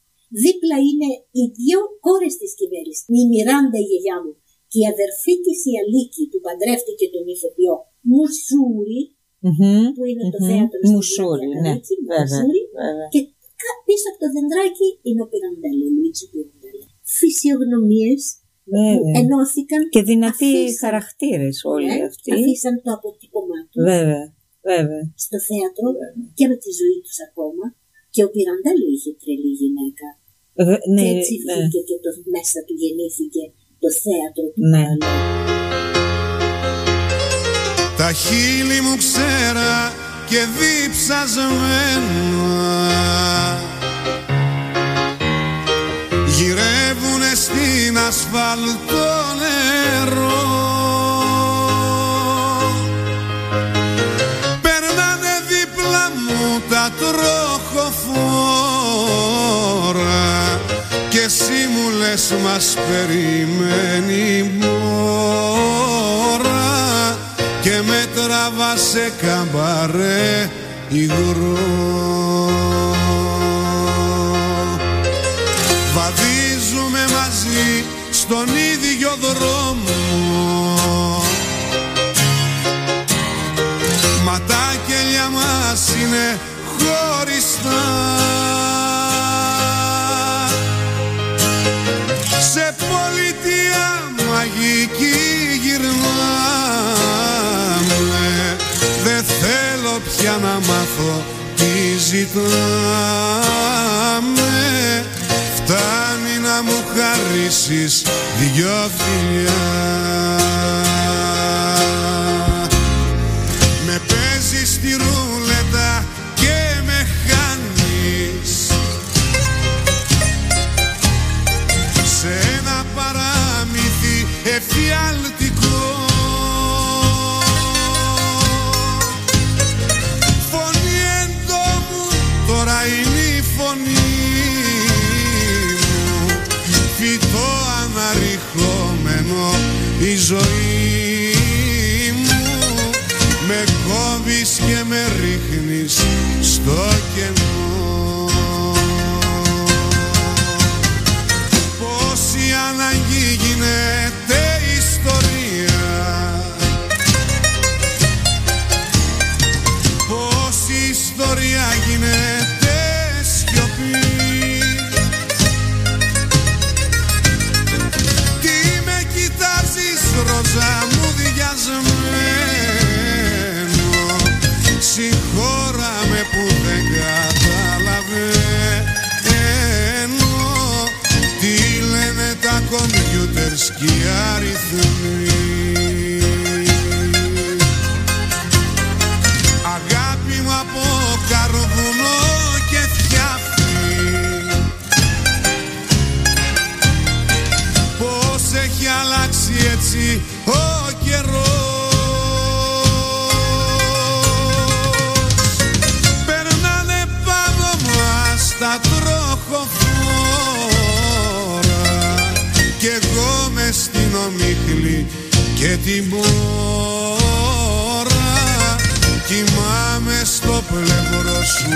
δίπλα είναι οι δύο κόρες της Κιβέλης, η Μιράντα η γιαγιά μου και η αδερφή της η Αλίκη που παντρεύτηκε τον ηθοποιό Μουσούρη, Μμμ, που είναι το μμμ. θέατρο στην Μουσούρι, Κυριακή, ναι, έτσι, βέβαια, Μουσούρι. βέβαια. Και κα- πίσω από το δεντράκι είναι ο Πυραντέλο, ο Λουίτσι Πυραντέλο. Φυσιογνωμίες που Βέβαια. ενώθηκαν Και δυνατοί αφήσαν- χαρακτήρες όλοι ε, αυτοί. αφήσαν το αποτύπωμά του Βέβαια, βέβαια. στο θέατρο και με τη ζωή τους ακόμα. Και ο Πυραντέλο είχε τρελή γυναίκα Ε, ναι, και έτσι ναι. βγήκε και το μέσα του γεννήθηκε το θέατρο του Ναι. μυαλού. Τα χείλη μου ξέρα και διψασμένα γυρεύουνε στην ασφαλτό νερό. Περνάνε δίπλα μου τα τροχοφόρα και εσύ μου λες μας περιμένει μόρα και με τραβά σε καμπαρέ υγρό. Βαδίζουμε μαζί στον ίδιο δρόμο, μα τα κελιά μας είναι χωριστά. Σε πολιτεία μαγική γυρνάμε, δεν θέλω πια να μάθω τι ζητάμε. Φτάνει να μου χαρίσεις δυο φιλιά. Με παίζεις στη ρούλετα και με χάνεις σε ένα παράμυθι εφιαλτικό. Φωνή εντόμου τώρα είναι η φωνή μου, φυτό αναρριχόμενο η ζωή μου. Με κόβεις και με ρίχνεις στο κενό. Πόση ανάγκη γίνεται ιστορία, πόση ιστορία γίνεται σιωπή. Τι με κοιτάζεις ροζά μου διασμένο, συγχώρα με που δεν καταλαβαίνω τι λένε τα κομπιούτερς κι οι αριθμοί. Αγάπη μου από καρβουνό και φτιάχνει, πώς έχει αλλάξει έτσι ο καιρός. Περνάνε πάνω μας τα τροχοφόρα κι εγώ μες στην ομίχλη και την μπόρα κοιμάμαι στο πλευρό σου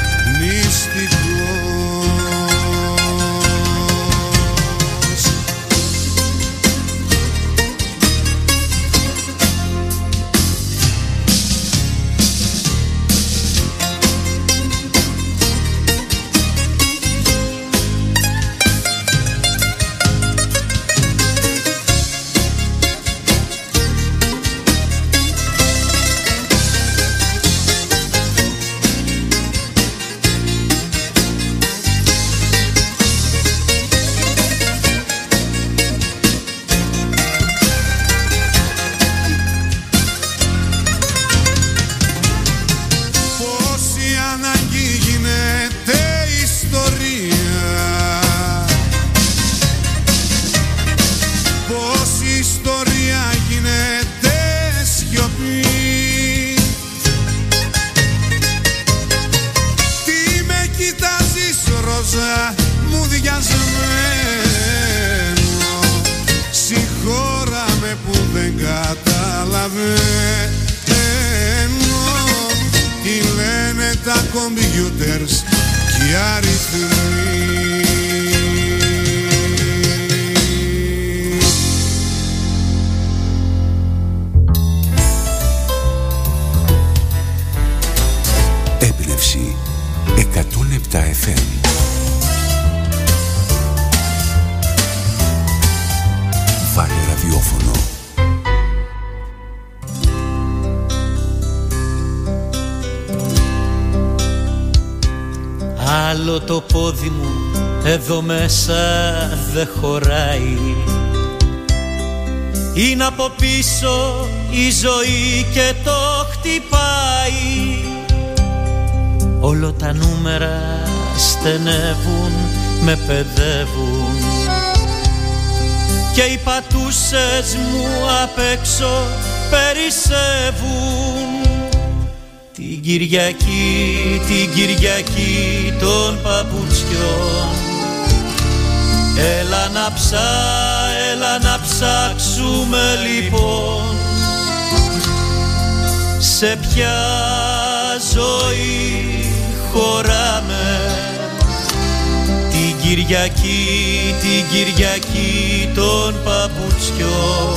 νηστικός. Κομπιούτερς κι οι αριθμοί. Έμπνευση εκατόν επτά εφ εμ. Βάλε ραδιόφωνο. Άλλο το πόδι μου εδώ μέσα δε χωράει. Είναι από πίσω η ζωή και το χτυπάει. Όλο τα νούμερα στενεύουν, με παιδεύουν και οι πατούσες μου απ' έξω περισσεύουν. Την Κυριακή, την Κυριακή των παπουτσιών, έλα να ψά, έλα να ψάξουμε λοιπόν σε ποια ζωή χωράμε. Την Κυριακή, την Κυριακή των παπουτσιών,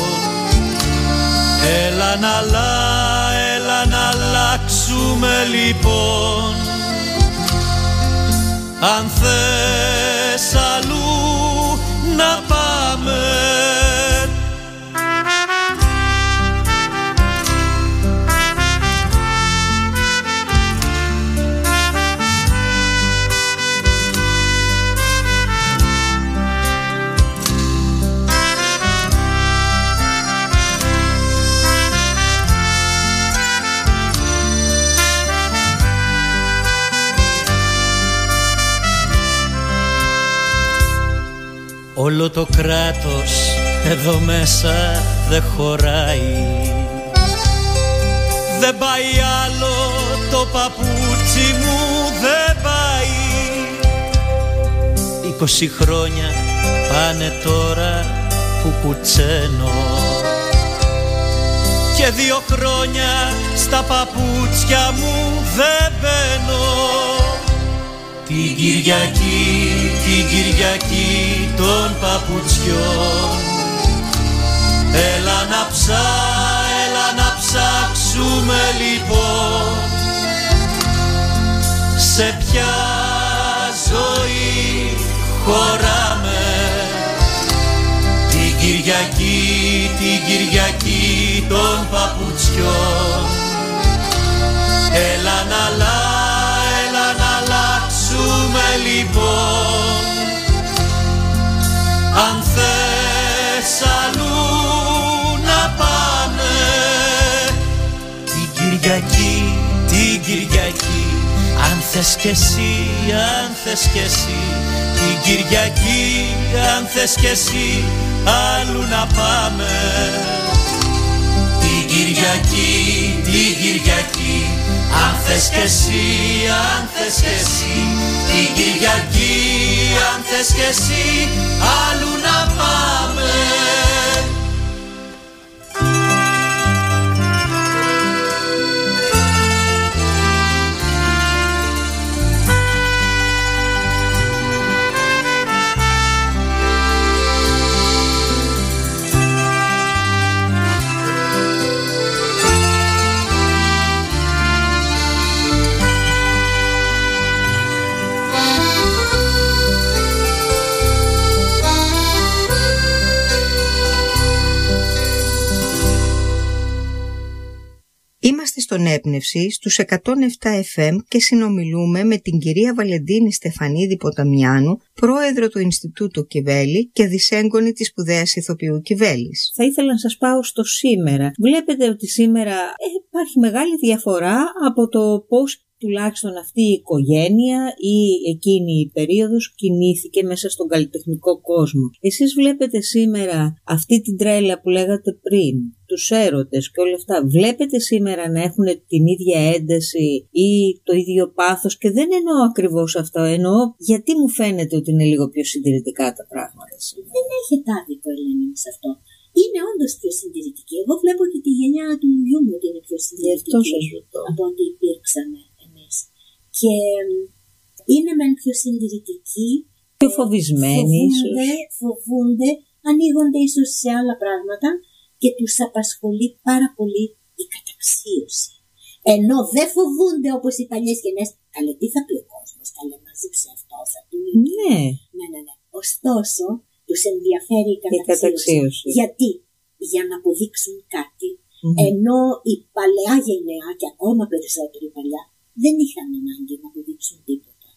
έλα να αλλάξουμε, έλα να αλλάξουμε λοιπόν. Αν θες αλλού να πάμε, όλο το κράτος εδώ μέσα δεν χωράει. Δεν πάει άλλο το παπούτσι μου, δεν πάει. Είκοσι χρόνια πάνε τώρα που κουτσένω και δύο χρόνια στα παπούτσια μου δεν μπαίνω. Την Κυριακή, την Κυριακή των παπουτσιών, έλα να ψά, έλα να ψάξουμε λοιπόν σε ποια ζωή χωράμε. Την Κυριακή, την Κυριακή των παπουτσιών, έλα να αλλάξουμε λοιπόν. Αν θες αλλού να πάμε, την Κυριακή, την Κυριακή, αν θες κι εσύ, αν θες κι εσύ, την Κυριακή, αν θες κι εσύ αλλού να πάμε. Την Κυριακή, την Κυριακή, αν θες κι εσύ, αν θες κι εσύ, την Κυριακή, αν θες κι εσύ αλλού να πάμε. Είμαστε στον Έμπνευση στους εκατόν επτά εφ εμ και συνομιλούμε με την κυρία Βαλεντίνη Στεφανίδη Ποταμιάνου, πρόεδρο του Ινστιτούτου Κιβέλη και δυσέγγονη της σπουδαίας ηθοποιού Κιβέλης. Θα ήθελα να σας πάω στο σήμερα. Βλέπετε ότι σήμερα ε, υπάρχει μεγάλη διαφορά από το πώς τουλάχιστον αυτή η οικογένεια ή εκείνη η περίοδος κινήθηκε μέσα στον καλλιτεχνικό κόσμο. Εσείς βλέπετε σήμερα αυτή την τρέλα που λέγατε πριν, τους έρωτες και όλα αυτά, βλέπετε σήμερα να έχουν την ίδια ένταση ή το ίδιο πάθος? Και δεν εννοώ ακριβώς αυτό, εννοώ γιατί μου φαίνεται ότι είναι λίγο πιο συντηρητικά τα πράγματα. Δεν έχετε άδικο, Ελένη, σε αυτό. Είναι όντως πιο συντηρητική. Εγώ βλέπω και τη γενιά του γιού μου ότι είναι πιο συντηρητική από ό,τι υπήρξαμε εμείς. Και είναι μεν πιο συντηρητική, πιο φοβισμένοι, φοβούνται, φοβούνται, ανοίγονται ίσως σε άλλα πράγματα και τους απασχολεί πάρα πολύ η καταξίωση. Ενώ δεν φοβούνται όπως οι παλιές γενιές. Καλέ, τι θα πει ο κόσμος, καλέ, μάζεψε αυτό, θα πει. Ναι. Ναι, ναι, ναι. Ωστόσο, τους ενδιαφέρει η καταξίωση. η καταξίωση. Γιατί? Για να αποδείξουν κάτι. Mm-hmm. Ενώ η παλαιά γενιά, και ακόμα περισσότερο η παλιά, δεν είχαν ανάγκη να αποδείξουν τίποτα.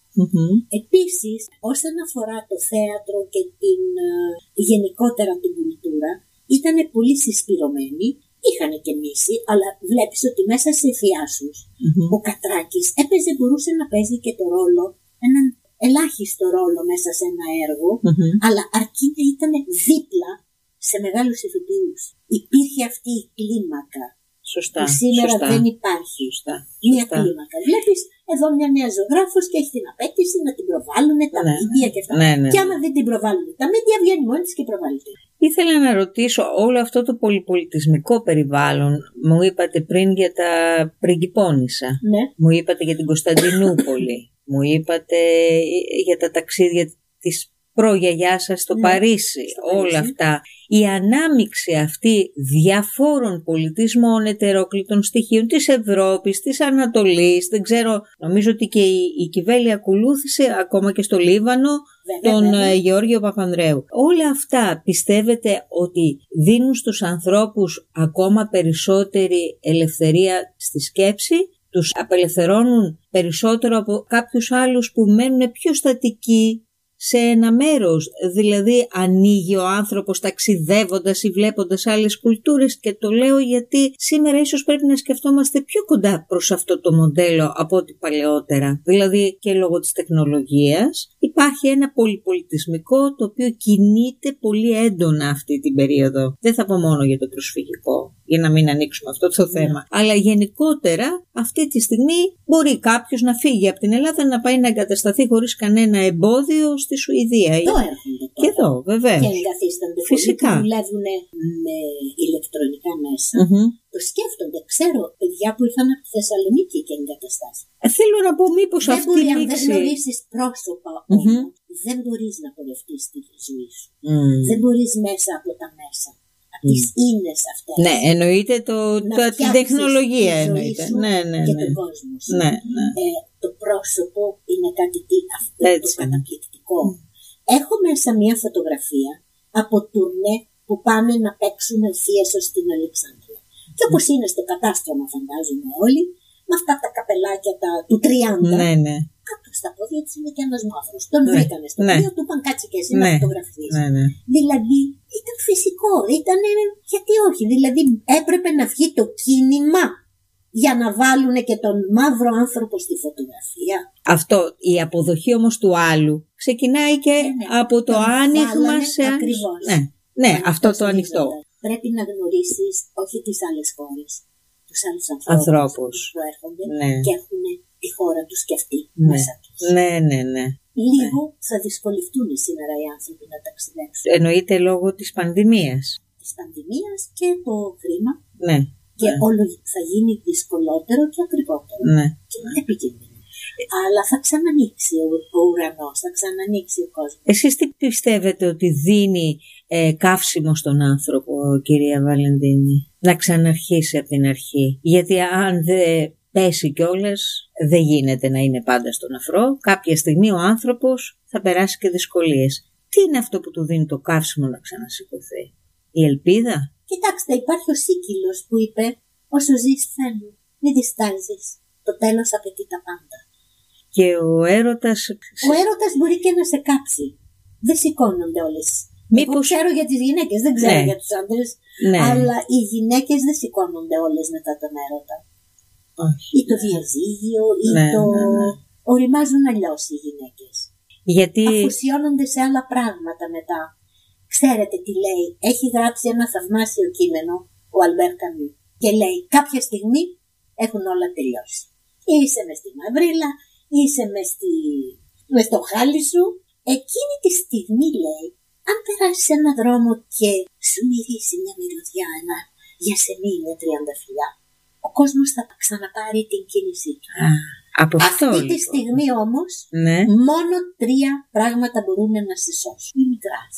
Mm-hmm. Επίσης, όσον αφορά το θέατρο και την, ε, γενικότερα την κουλτούρα, ήταν πολύ συσπηρωμένοι, είχαν και μίση, αλλά βλέπεις ότι μέσα σε εφιάσους mm-hmm. ο Κατράκης έπαιζε, μπορούσε να παίζει και το ρόλο, έναν ελάχιστο ρόλο μέσα σε ένα έργο, mm-hmm. αλλά αρκεί να ήταν δίπλα σε μεγάλους ηθοποιούς. Υπήρχε αυτή η κλίμακα. Σωστά, που σήμερα σωστά. δεν υπάρχει. Σωστά, μια σωστά. κλίμακα. Βλέπεις εδώ μια νέα ζωγράφος και έχει την απέτηση να την προβάλλουν τα ναι, μίντια και αυτά. Ναι, ναι. Και άμα δεν την προβάλλουν τα μίντια, βγαίνει μόνη της και προβάλλεται. Ήθελα να ρωτήσω, όλο αυτό το πολυπολιτισμικό περιβάλλον, μου είπατε πριν για τα Πριγκιπώνισσα, Ναι. μου είπατε για την Κωνσταντινούπολη, μου είπατε για τα ταξίδια της προγιαγιάς σας στο, ναι, Παρίσι, στο όλα Παρίσι. Αυτά. Η ανάμειξη αυτή διαφόρων πολιτισμών, ετερόκλητων στοιχείων της Ευρώπης, της Ανατολής, δεν ξέρω, νομίζω ότι και η, η Κιβέλη ακολούθησε ακόμα και στο Λίβανο, βέβαια, τον βέβαια. Γεώργιο Παπανδρέου. Όλα αυτά πιστεύετε ότι δίνουν στους ανθρώπους ακόμα περισσότερη ελευθερία στη σκέψη, τους απελευθερώνουν περισσότερο από κάποιους άλλους που μένουν πιο στατικοί σε ένα μέρος, δηλαδή ανοίγει ο άνθρωπος ταξιδεύοντας ή βλέποντας άλλες κουλτούρες, και το λέω γιατί σήμερα ίσως πρέπει να σκεφτόμαστε πιο κοντά προς αυτό το μοντέλο από ό,τι παλαιότερα, δηλαδή και λόγω της τεχνολογίας υπάρχει ένα πολυπολιτισμικό το οποίο κινείται πολύ έντονα αυτή την περίοδο. Δεν θα πω μόνο για το προσφυγικό, για να μην ανοίξουμε αυτό το θέμα, yeah. αλλά γενικότερα αυτή τη στιγμή μπορεί κάποιος να φύγει από την Ελλάδα, να πάει να εγκατασταθεί χωρίς κανένα εμπόδιο στη Σουηδία. Εδώ έρχονται τώρα. Και εδώ, βεβαίως. Και εγκαθίστανται. Φυσικά. Που δουλεύουν με ηλεκτρονικά μέσα. Mm-hmm. Το σκέφτονται. Ξέρω παιδιά που ήρθαν από τη Θεσσαλονίκη και εγκαταστάσει. Ε, θέλω να πω μήπως δεν αυτή μπορεί, η αν μίξη... δεν γνωρίσεις πρόσωπα mm-hmm. όμως, δεν μπορείς να πορευτείς τη ζωή σου. Mm. Δεν μπορείς μέσα από τα μέσα. Από τις mm. ίνες αυτές. Ναι, εννοείται το, το, την τεχνολογία τη εννοείται. Σου ναι, ναι, και ναι. τον κόσμο σου. Ναι, ναι. Ε, το πρόσωπο είναι κάτι τι, αυτό Έτσι. Το καταπληκτικό. Mm. Έχω μέσα μια φωτογραφία από τουρνέ που πάνε να παίξουν ευθύεσως στην Αλεξάνδρεια. Mm. Και όπως είναι στο κατάστρωμα, φαντάζομαι όλοι, με αυτά τα καπελάκια τα, του τριάντα. Ναι, ναι. Κάτω στα πόδια της είναι και ένας μαύρος. Τον ναι. βρήκανε στο ναι. πλοίο, του είπαν κάτσε και εσύ ναι. να φωτογραφθείς. Ναι, ναι. Δηλαδή ήταν φυσικό, ήταν, γιατί όχι, δηλαδή έπρεπε να βγει το κίνημα για να βάλουν και τον μαύρο άνθρωπο στη φωτογραφία. Αυτό, η αποδοχή όμως του άλλου ξεκινάει και ναι, ναι. από το τον άνοιγμα σε... Ακριβώς. Ναι, ναι αυτό το ανοιχτό. Πρέπει να γνωρίσεις όχι τις άλλες χώρες, τους άλλους ανθρώπους, ανθρώπους. που έρχονται ναι. και έχουν τη χώρα τους και αυτοί ναι. μέσα τους. Ναι, ναι, ναι. Λίγο ναι. θα δυσκολευτούν σήμερα οι άνθρωποι να ταξιδέψουν. Εννοείται λόγω της πανδημίας. Της πανδημίας και το χρήμα. Ναι. Και ναι. όλο θα γίνει δυσκολότερο και ακριβότερο. Ναι. Και είναι επικίνδυνο. Αλλά θα ξανανοίξει ο, ο ουρανός, θα ξανανοίξει ο κόσμος. Εσείς τι πιστεύετε ότι δίνει ε, καύσιμο στον άνθρωπο, κυρία Βαλεντίνη, να ξαναρχίσει από την αρχή? Γιατί αν δεν πέσει κιόλας, δεν γίνεται να είναι πάντα στον αφρό. Κάποια στιγμή ο άνθρωπος θα περάσει και δυσκολίες. Τι είναι αυτό που του δίνει το καύσιμο να ξανασηκωθεί? Η ελπίδα? Κοιτάξτε, υπάρχει ο Σίκυλος που είπε όσο ζεις θέλω, μην διστάζεις. Το τέλος απαιτεί τα πάντα. Και ο έρωτας... Ο έρωτας μπορεί και να σε κάψει. Δεν σηκώνονται όλες. Μήπως... Εγώ ξέρω για τις γυναίκες, δεν ξέρω ναι. για τους άντρες. Ναι. Αλλά οι γυναίκες δεν σηκώνονται όλες μετά τον έρωτα. Όχι. Ή το διαζύγιο, ή ναι, το... Ναι, ναι. Οριμάζουν αλλιώς οι γυναίκες. Γιατί... Αφοσιώνονται σε άλλα πράγματα μετά. Ξέρετε τι λέει? Έχει γράψει ένα θαυμάσιο κείμενο ο Αλμπέρ Καμί και λέει κάποια στιγμή έχουν όλα τελειώσει. Είσαι μες στη μαυρίλα, είσαι μες, στη... μες στο χάλι σου. Εκείνη τη στιγμή λέει, αν περάσεις έναν δρόμο και σου μυρίσει μια μυρωδιά, ένα γιασεμίνια τριάντα φιλιά, ο κόσμος θα ξαναπάρει την κίνησή του. Α, από αυτό, αυτή τη λοιπόν. στιγμή όμως ναι. μόνο τρία πράγματα μπορούν να σε σώσουν. Μην μικράς.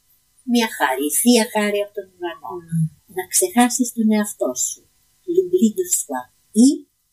Μια χάρη, η θεία χάρη από τον ουρανό. Mm. Να ξεχάσεις τον εαυτό σου. L'oubli de soi. Ή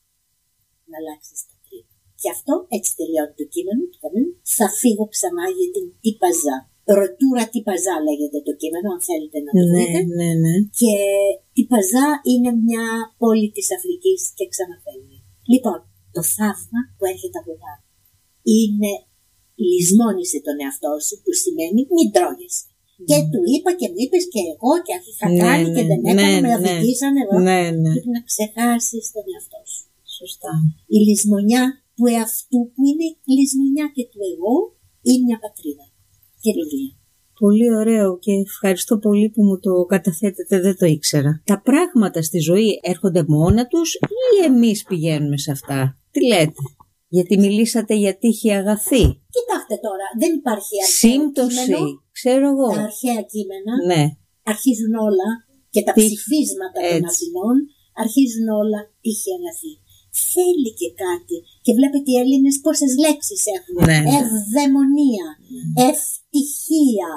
να αλλάξεις τα τρία. Και αυτό έτσι τελειώνει το κείμενο του Καμί. Θα φύγω ξανά για την Τιπαζά. Ροτούρα Τιπαζά λέγεται το κείμενο, αν θέλετε να το δείτε. Ναι, ναι, ναι. Και Τιπαζά είναι μια πόλη της Αφρικής και ξαναφεύγει. Λοιπόν, το θαύμα που έρχεται από πάνω. είναι λησμόνισε τον εαυτό σου, που σημαίνει μην τρώγεσαι. Mm. Και του είπα και μου είπες και εγώ και είχα ναι, κάνει ναι, και δεν έκανα, ναι, με αδικήσανε εδώ. Ναι, ναι. Πρέπει να ξεχάσεις τον εαυτό σου. Σωστά. Η λησμονιά του εαυτού, που είναι η λησμονιά και του εγώ, είναι μια πατρίδα. Χαιρετία. Πολύ ωραίο και ευχαριστώ πολύ που μου το καταθέτετε, δεν το ήξερα. Τα πράγματα στη ζωή έρχονται μόνα τους ή εμείς πηγαίνουμε σε αυτά? Τι λέτε? Γιατί μιλήσατε για τύχη αγαθή. Κοιτάξτε τώρα, δεν υπάρχει αρχαία σύμπτωση, κείμενο. Ξέρω εγώ. Τα αρχαία κείμενα ναι. αρχίζουν όλα και τα Τι... ψηφίσματα Έτσι. των Αθηνών αρχίζουν όλα τύχη αγαθή. Θέλει και κάτι. Και βλέπετε οι Έλληνες πόσες λέξεις έχουν. Ναι. Ευδαιμονία, ναι. ευτυχία,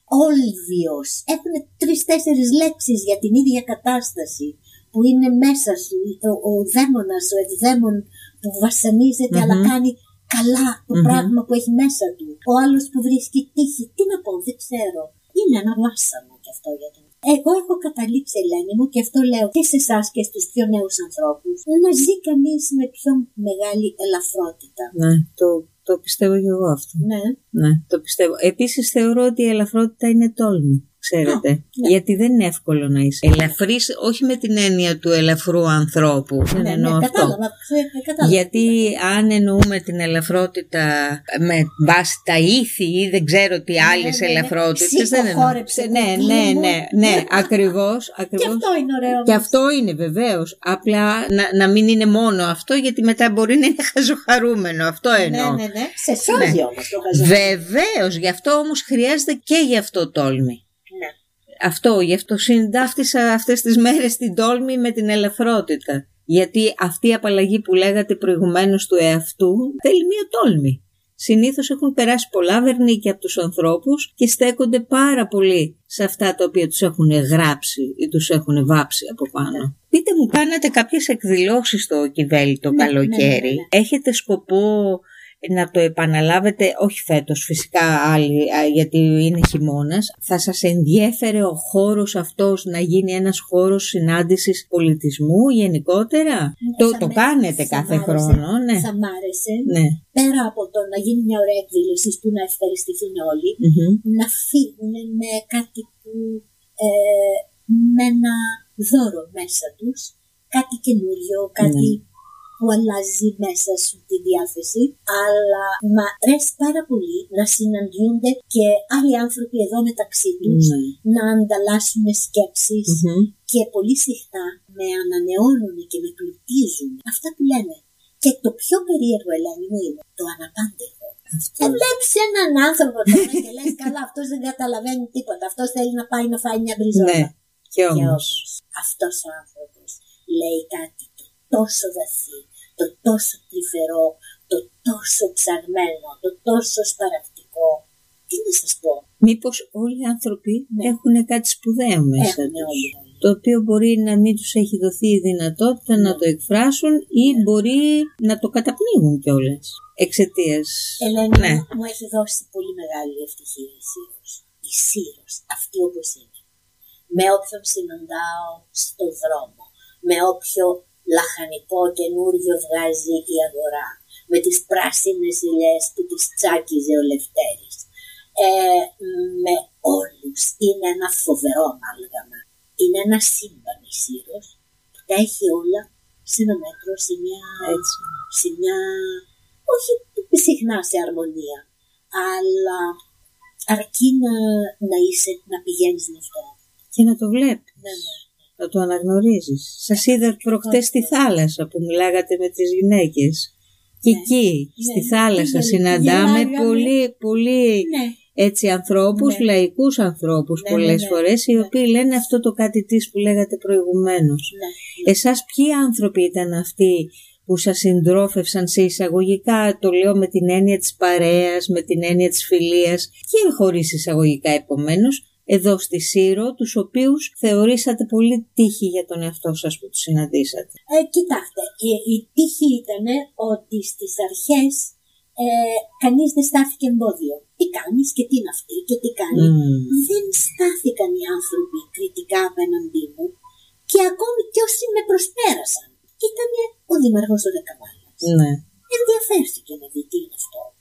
όλβιος. Έχουν τρεις-τέσσερις λέξεις για την ίδια κατάσταση που είναι μέσα σου. Ο, ο δαίμονας, ο ευδαίμον που βασανίζεται mm-hmm. αλλά κάνει καλά το mm-hmm. πράγμα που έχει μέσα του. Ο άλλος που βρίσκει τύχη. Τι να πω, δεν ξέρω. Είναι ένα βάσανο κι αυτό για τον. Εγώ έχω καταλήξει, Ελένη μου, και αυτό λέω και σε εσάς και στους πιο νέους ανθρώπους, να ζει κανείς με πιο μεγάλη ελαφρότητα. Ναι, το, το πιστεύω και εγώ αυτό. Ναι. Ναι, το πιστεύω. Επίσης θεωρώ ότι η ελαφρότητα είναι τόλμη. Ξέρετε, Α, ναι. γιατί δεν είναι εύκολο να είσαι ελαφρύς, όχι με την έννοια του ελαφρού ανθρώπου. Ναι, δεν εννοώ ναι, αυτό. Κατάλαβα, κατάλαβα. Γιατί αν εννοούμε την ελαφρότητα με βάση τα ήθη ή δεν ξέρω τι άλλες ναι, ναι, ναι. ελαφρότητες, δεν εννοώ. Ναι, ναι, ναι, ναι, ακριβώς, ακριβώς. Και αυτό είναι ωραίο. Και αυτό είναι βεβαίως. Απλά να, να μην είναι μόνο αυτό, γιατί μετά μπορεί να είναι χαζοχαρούμενο. Αυτό εννοώ. Ναι, ναι, ναι. Σε σώζει ναι. όμως το χαζοχαρούμενο. Βεβαίως, γι' αυτό όμως χρειάζεται και γι' αυτό τόλμη. Αυτό, γι' αυτό συντάφτησα αυτές τις μέρες την τόλμη με την ελαφρότητα. Γιατί αυτή η απαλλαγή που λέγατε προηγουμένως του εαυτού θέλει μία τόλμη. Συνήθως έχουν περάσει πολλά βερνίκια από τους ανθρώπους και στέκονται πάρα πολύ σε αυτά τα οποία τους έχουν γράψει ή τους έχουν βάψει από πάνω. Πείτε μου, κάνατε κάποιες εκδηλώσεις στο Κιβέλι το ναι, καλοκαίρι. Ναι, ναι, ναι. Έχετε σκοπό να το επαναλάβετε, όχι φέτος φυσικά άλλοι, γιατί είναι χειμώνας? Θα σας ενδιέφερε ο χώρος αυτός να γίνει ένας χώρος συνάντησης πολιτισμού γενικότερα? Ναι, το το μ' κάνετε κάθε άρεσε, χρόνο, ναι. Θα μ' άρεσε, ναι. πέρα από το να γίνει μια ωραία εκδήλωση που να ευχαριστηθούν όλοι, mm-hmm. να φύγουν με κάτι που, ε, με ένα δώρο μέσα τους, κάτι καινούριο, κάτι... Ναι. που αλλάζει μέσα σου τη διάθεση, αλλά μ' αρέσει πάρα πολύ να συναντιούνται και άλλοι άνθρωποι εδώ μεταξύ τους, mm. να ανταλλάσσουν σκέψεις mm-hmm. και πολύ συχνά με ανανεώνουν και με πλουτίζουν αυτά που λένε. Και το πιο περίεργο, Ελένη μου, είναι το αναπάντεχο. Δεν βλέπεις έναν άνθρωπο τώρα και λες καλά, αυτός δεν καταλαβαίνει τίποτα, αυτός θέλει να πάει να φάει μια μπριζόλα. Ναι, και όμως. Και όμως αυτός ο άνθρωπος λέει κάτι το τόσο βαθύ, το τόσο τρυφερό, το τόσο ψαγμένο, το τόσο σπαρακτικό. Τι να σας πω. Μήπως όλοι οι άνθρωποι ναι. έχουν κάτι σπουδαίο μέσα έχουν τους, όλοι. το οποίο μπορεί να μην τους έχει δοθεί η δυνατότητα ναι. να το εκφράσουν ή ναι. μπορεί να το καταπνίγουν κιόλας εξαιτίας. Ελένη, ναι. μου έχει δώσει πολύ μεγάλη ευτυχία η Σύρος. Η Σύρος, αυτή όπως είναι. Με όποιον συναντάω στο δρόμο, με όποιο λαχανικό καινούριο βγάζει η αγορά, με τις πράσινες ελιές που τις τσάκιζε ο Λευτέρης, ε, με όλους. Είναι ένα φοβερό αμάλγαμα. Είναι ένα σύμπαν η Σύρος που τα έχει όλα σε ένα μέτρο, σε μια, έτσι, σε μια όχι συχνά σε αρμονία, αλλά αρκεί να, να είσαι, να πηγαίνεις με αυτό. Και να το βλέπεις. Ναι, ναι. Να το αναγνωρίζεις. Σας είδα προχτές στη θάλασσα που μιλάγατε με τις γυναίκες. Και ναι, εκεί, ναι, στη θάλασσα, ναι, συναντάμε γελάγαμε. πολύ, πολύ ναι. έτσι ανθρώπους, ναι. λαϊκούς ανθρώπους ναι, πολλές ναι, ναι, φορές, οι ναι. οποίοι λένε αυτό το κάτι της που λέγατε προηγουμένως. Ναι, ναι. Εσάς ποιοι άνθρωποι ήταν αυτοί που σας συντρόφευσαν σε εισαγωγικά, το λέω με την έννοια της παρέας, με την έννοια της φιλίας και χωρίς εισαγωγικά επομένως, εδώ στη Σύρο, τους οποίους θεωρήσατε πολύ τύχη για τον εαυτό σας που τους συναντήσατε? Ε, κοιτάξτε, η, η τύχη ήταν ότι στις αρχές ε, κανείς δεν στάθηκε εμπόδιο. Τι κάνεις και τι είναι αυτή και τι κάνει. Mm. Δεν στάθηκαν οι άνθρωποι κριτικά απέναντί μου και ακόμη και όσοι με προσπέρασαν. Ήταν ο δήμαρχος ο Δεκαμάλας. Ναι. Ενδιαφέρθηκε να δει τι είναι αυτό.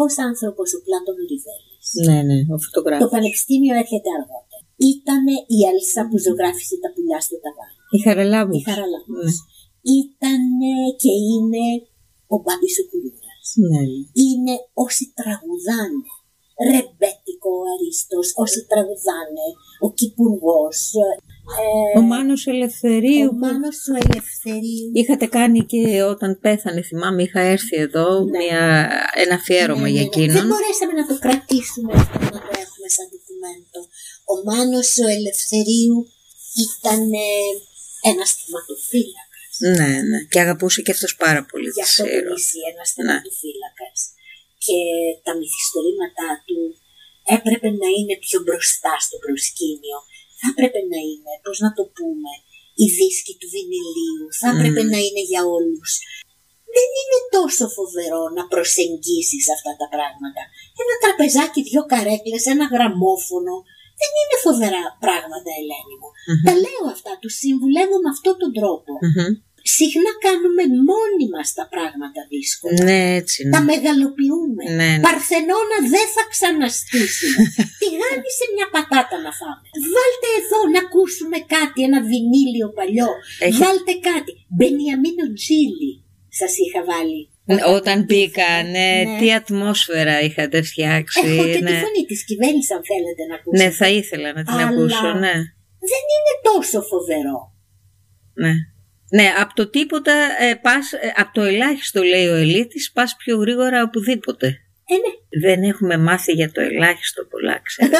εξαιρετικός άνθρωπος ο Πλάτων Ριβέλης. Ναι, ναι, ο φωτογράφος. Το πανεπιστήμιο έρχεται αργότερα. Ήτανε η Έλσα που ζωγράφισε τα πουλιά στο ταβάνι. Η Χαραλάμπους. Η Χαραλάμπους. Ναι. Ήτανε και είναι ο Μπάμπης ο Κουλούρας. Ναι. Είναι όσοι τραγουδάνε. Ρεμπέτικο ο Αρίστος, όσοι τραγουδάνε. Ο Κυπουργός. Ε, ο Μάνος Ελευθερίου. Ο Μάνος ο Ελευθερίου. Είχατε κάνει και όταν πέθανε, θυμάμαι, είχα έρθει εδώ ναι. μια, ένα αφιέρωμα ναι, ναι, για εκείνον. Δεν μπορέσαμε να το κρατήσουμε αυτό, να το έχουμε σαν ντοκουμέντο. Ο Μάνος ο Ελευθερίου ήταν ένας θεματοφύλακας. Ναι, ναι. Και αγαπούσε και αυτός πάρα πολύ τη Σύρο. Για αυτό το νησί, ένας θεματοφύλακας. Ναι. Και τα μυθιστορήματά του έπρεπε να είναι πιο μπροστά στο προσκήνιο. Θα έπρεπε να είναι, πώς να το πούμε, οι δίσκοι του βινιλίου. Θα έπρεπε mm. να είναι για όλους. Δεν είναι τόσο φοβερό να προσεγγίσεις αυτά τα πράγματα. Ένα τραπεζάκι, δυο καρέκλες, ένα γραμμόφωνο. Δεν είναι φοβερά πράγματα, Ελένη μου. Mm-hmm. Τα λέω αυτά, τους συμβουλεύω με αυτόν τον τρόπο. Mm-hmm. Συχνά κάνουμε μόνοι μας τα πράγματα δύσκολα. Ναι, έτσι, ναι. Τα μεγαλοποιούμε. Ναι, ναι. Παρθενώνα δεν θα ξαναστήσουμε. Τηγάνι σε μια πατάτα να φάμε. Βάλτε εδώ να ακούσουμε κάτι, ένα βινίλιο παλιό. Έχει... Βάλτε κάτι. Μπενιαμίνο Τζίλι σας είχα βάλει. Όταν μπήκα, ναι, ναι, τι ατμόσφαιρα είχατε φτιάξει. Έχω και ναι. τη φωνή της κυβέρνησης αν θέλετε να ακούσετε. Ναι, θα ήθελα να την αλλά ακούσω, ναι. Δεν είναι τόσο φοβερό. Ναι. Ναι, από το τίποτα, ε, πας, ε, από το ελάχιστο λέει ο Ελίτης, πας πιο γρήγορα οπουδήποτε. Ε, ναι. Δεν έχουμε μάθει για το ελάχιστο πολλά, ξέρω.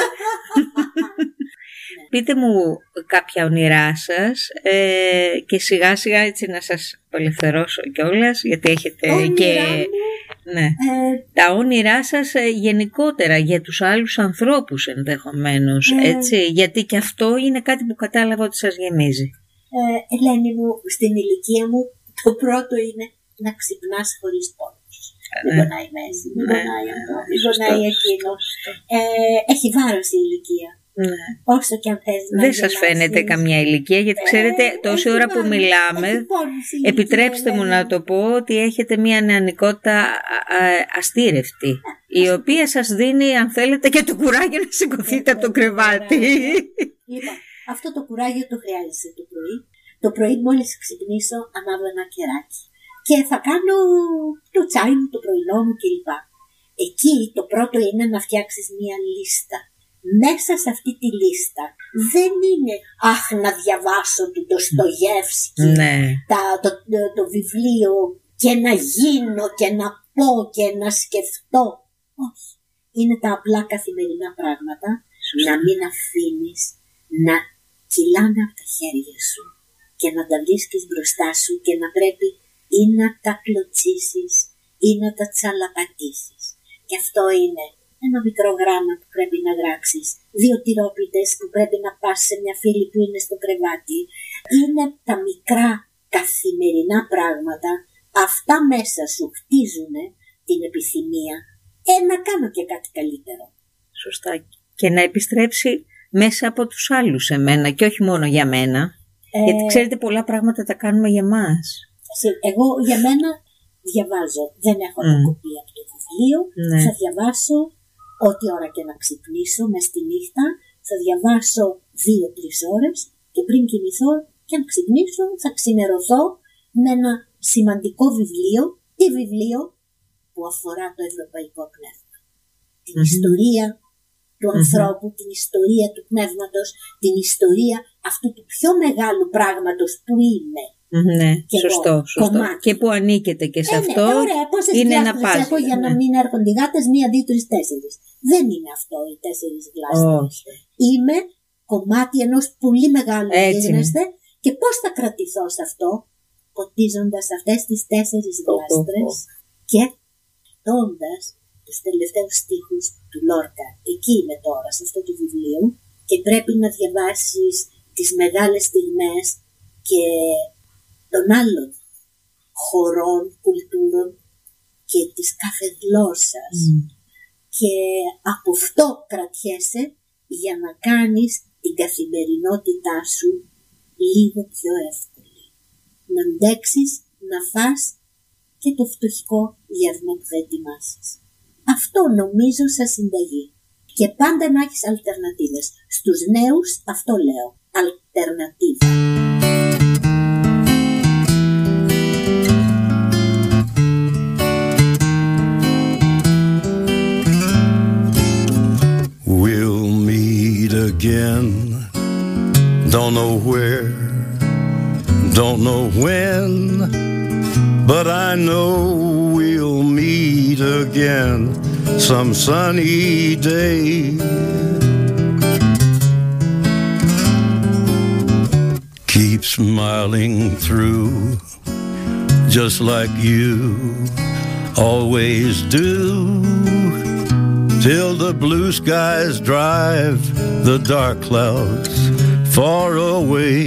Πείτε μου κάποια όνειρά σας ε, και σιγά σιγά έτσι να σας απελευθερώσω κιόλας, γιατί έχετε όνειρά και... Μου, ναι. ε... τα όνειρά σας ε, γενικότερα για τους άλλους ανθρώπους ενδεχομένως, ε... έτσι, γιατί και αυτό είναι κάτι που κατάλαβα ότι σας γεμίζει. Ε, Ελένη μου, στην ηλικία μου το πρώτο είναι να ξυπνάς χωρίς πόνους. Δεν ναι. πονάει μέση, δεν ναι. πονάει αυτό, δεν πονάει εκείνο. Ε, έχει βάρος η ηλικία. Ναι. Όσο και αν θες να δεν σας φαίνεται καμιά ηλικία, γιατί ξέρετε ε, τόση ώρα που μιλάμε, επιτρέψτε μου να το πω ότι έχετε μια νεανικότητα αστήρευτη, η οποία σας δίνει αν θέλετε και το κουράγιο να σηκωθείτε από το κρεβάτι. Λοιπόν, αυτό το κουράγιο το χρειάζεσαι το πρωί. Το πρωί μόλις ξυπνήσω ανάβω ένα κεράκι και θα κάνω το τσάι μου, το πρωινό μου κλπ. Εκεί το πρώτο είναι να φτιάξεις μια λίστα. Μέσα σε αυτή τη λίστα δεν είναι αχ να διαβάσω του Ντοστογεύσκη, ναι. τα, το, το, το βιβλίο και να γίνω και να πω και να σκεφτώ. Όχι. Είναι τα απλά καθημερινά πράγματα. Σωστά. Να μην αφήνεις να κυλάνε από τα χέρια σου και να τα βρίσκεις μπροστά σου και να πρέπει ή να τα κλωτσίσεις ή να τα τσαλαπατήσεις. Και αυτό είναι ένα μικρό γράμμα που πρέπει να γράψεις, δύο τυρόπιτες που πρέπει να πας σε μια φίλη που είναι στο κρεβάτι. Είναι τα μικρά καθημερινά πράγματα, αυτά μέσα σου χτίζουν την επιθυμία ε, να κάνω και κάτι καλύτερο. Σωστά. Και να επιστρέψει μέσα από τους άλλους σε μένα και όχι μόνο για μένα. Ε, γιατί ξέρετε πολλά πράγματα τα κάνουμε για μας. Εγώ για μένα διαβάζω, δεν έχω mm. κοπία από το βιβλίο, ναι. Θα διαβάσω ό,τι ώρα και να ξυπνήσω μες στη νύχτα, θα διαβάσω δύο-τρεις ώρες και πριν κοιμηθώ και αν ξυπνήσω θα ξημερωθώ με ένα σημαντικό βιβλίο, τι βιβλίο που αφορά το ευρωπαϊκό πνεύμα. Την mm-hmm. ιστορία του mm-hmm. ανθρώπου, την ιστορία του πνεύματος, την ιστορία αυτού του πιο μεγάλου πράγματος που είναι. Ναι, και σωστό, εγώ, σωστό. Κομμάτι. Και που ανήκετε και σε ε, αυτό. Ναι, ωραία, πόσες είναι ένα πάζι. Έχω για να μην έρχονται οι γάτες, μία, δύο, τρεις, τέσσερις. Δεν είναι αυτό οι τέσσερις γλάστρες. Είμαι κομμάτι ενός πολύ μεγάλου γίγνεσθε και πώς θα κρατηθώ σε αυτό, ποτίζοντας αυτές τις τέσσερις γλάστρες oh, oh, oh. και κοιτώντας τους τελευταίους στίχους του Λόρκα. Εκεί είμαι τώρα, σε αυτό το βιβλίο και πρέπει να διαβάσεις τις μεγάλες στιγμές και των άλλων χωρών, κουλτούρων και της κάθε γλώσσας. Mm. Και από αυτό κρατιέσαι για να κάνεις την καθημερινότητά σου λίγο πιο εύκολη. Να αντέξεις να φας και το φτωχικό γεύμα που θα ετοιμάσεις. Αυτό νομίζω σας συνταγεί. Και πάντα να έχεις αλτερνατίβες. Στους νέους αυτό λέω. Αλτερνατίβα. We'll meet again. Don't know where, don't know when, but I know we'll meet again some sunny day. Keep smiling through, just like you always do, till the blue skies drive the dark clouds far away.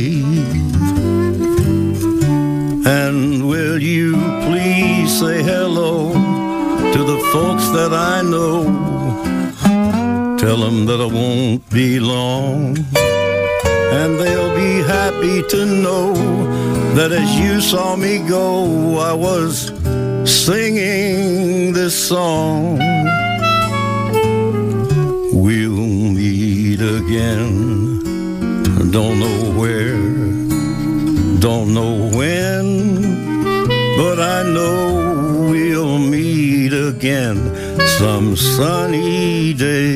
And will you please say hello to the folks that I know? Tell them that I won't be long, and they'll be happy to know that as you saw me go, I was singing this song. We'll meet again, don't know where, don't know when, but I know we'll meet again some sunny day.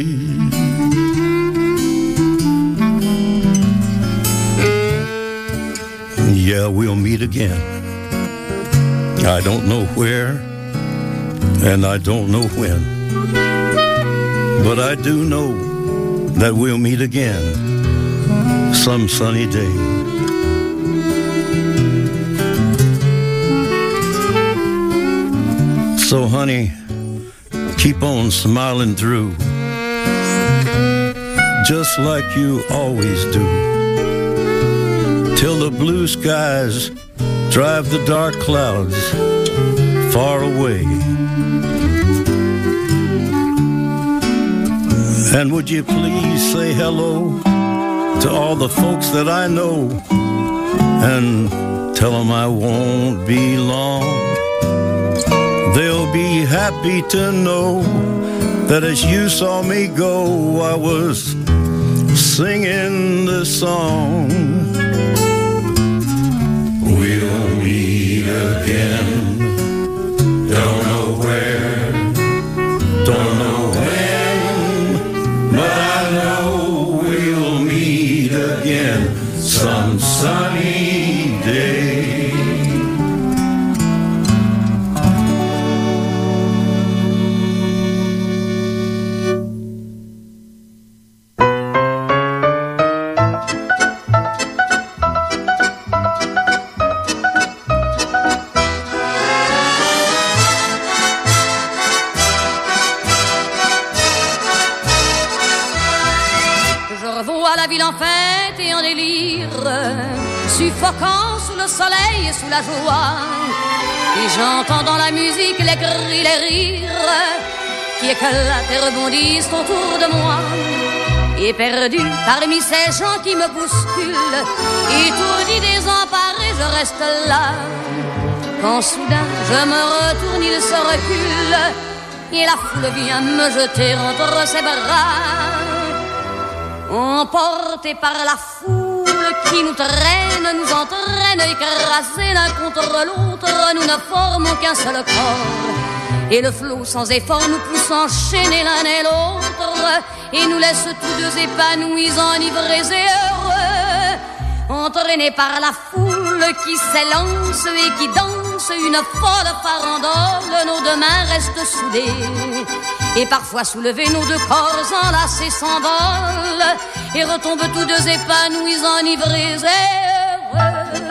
Yeah, we'll meet again. I don't know where, and I don't know when, but I do know that we'll meet again some sunny day. So honey, keep on smiling through, just like you always do, till the blue skies drive the dark clouds far away. And would you please say hello to all the folks that I know, and tell them I won't be long. They'll be happy to know that as you saw me go, I was singing this song. We'll meet again, don't know where, don't know when, but I know we'll meet again some sunny day. Suffoquant sous le soleil et sous la joie, et j'entends dans la musique les cris, les rires qui éclatent et rebondissent autour de moi. Et perdu parmi ces gens qui me bousculent, étourdi, désemparé, je reste là. Quand soudain je me retourne, il se recule, et la foule vient me jeter entre ses bras. Emporté par la foule qui nous traîne, nous entraîne, écrasés l'un contre l'autre, nous ne formons qu'un seul corps. Et le flot sans effort nous pousse enchaîner l'un et l'autre, et nous laisse tous deux épanouis, enivrés et heureux. Entraînés par la foule qui s'élance et qui danse une folle farandole, nos deux mains restent soudées, et parfois soulevés, nos deux corps enlacés s'envolent, et retombent tous deux épanouis, enivrés et heureux.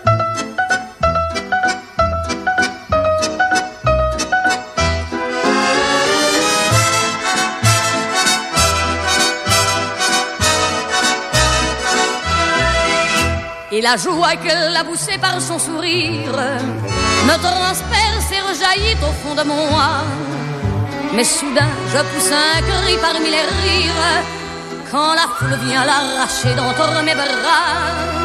Et la joie qu'elle a poussée par son sourire me transperce et rejaillit au fond de moi. Mais soudain je pousse un cri parmi les rires, quand la foule vient l'arracher d'entre mes bras.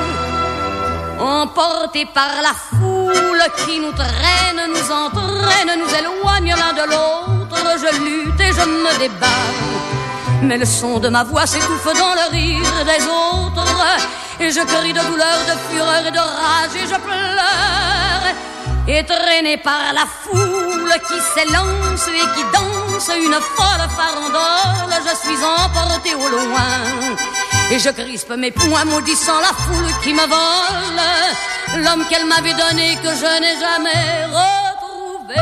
Emportés par la foule qui nous traîne, nous entraîne, nous éloigne l'un de l'autre, l'autre, je lutte et je me débat. Mais le son de ma voix s'étouffe dans le rire des autres. Et je crie de douleur, de fureur et de rage et je pleure. Et traîné par la foule qui s'élance et qui danse une folle farandole, je suis emporté au loin. Et je crispe mes poings maudissant la foule qui me vole l'homme qu'elle m'avait donné que je n'ai jamais retrouvé.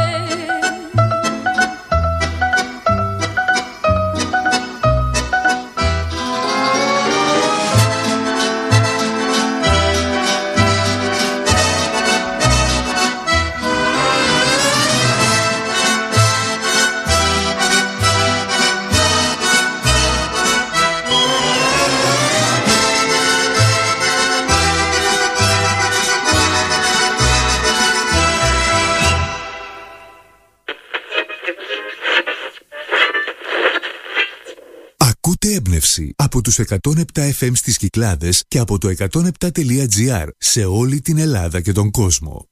Ακούτε έμπνευση από τους εκατόν επτά εφ εμ στις Κυκλάδες και από το εκατόν επτά τελεία τζι άρ σε όλη την Ελλάδα και τον κόσμο.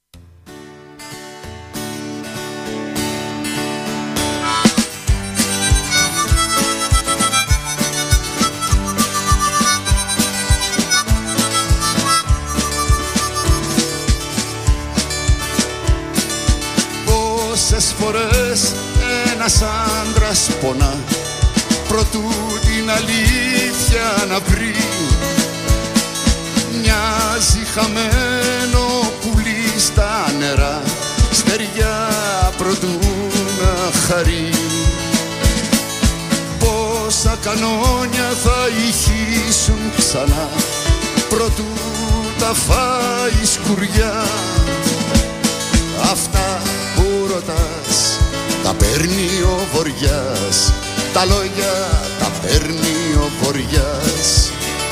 Πόσες φορές ένας άντρας πονά προτού την αλήθεια να βρει, μοιάζει χαμένο πουλί στα νερά, στεριά προτού να χαρεί. Πόσα κανόνια θα ηχήσουν ξανά προτού τα φάει σκουριά. Αυτά που ρωτάς τα παίρνει ο βοριάς, τα λόγια τα παίρνει ο βοριάς.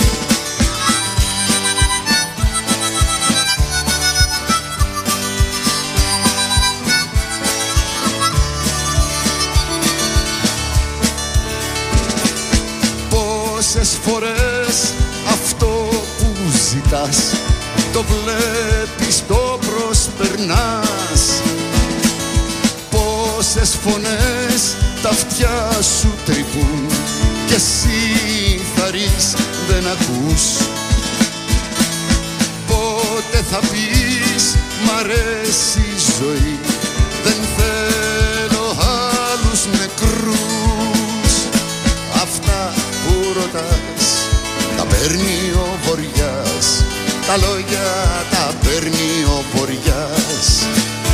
Πόσες φορές αυτό που ζητάς το βλέπεις, το προσπερνάς. Πόσες φωνές τα αυτιά σου τρυπούν κι εσύ θαρρείς δεν ακούς. Πότε θα πεις μ' αρέσει η ζωή, δεν θέλω άλλους νεκρούς. Αυτά που ρωτάς τα παίρνει ο βοριάς, τα λόγια τα παίρνει ο βοριάς.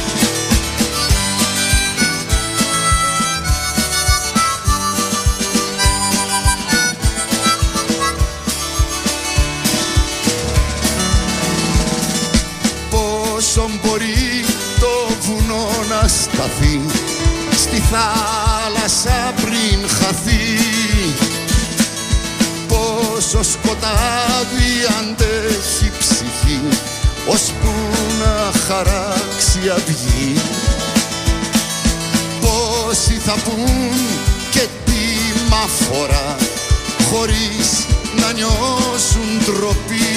Πόσο μπορεί το βουνό να σταθεί στη θάλασσα πριν χαθεί, πόσο σκοτάδι αντέχει ψυχή ώσπου να χαράξει αυγή. Πόσοι θα πουν και τι μ' αφορά χωρίς να νιώσουν ντροπή.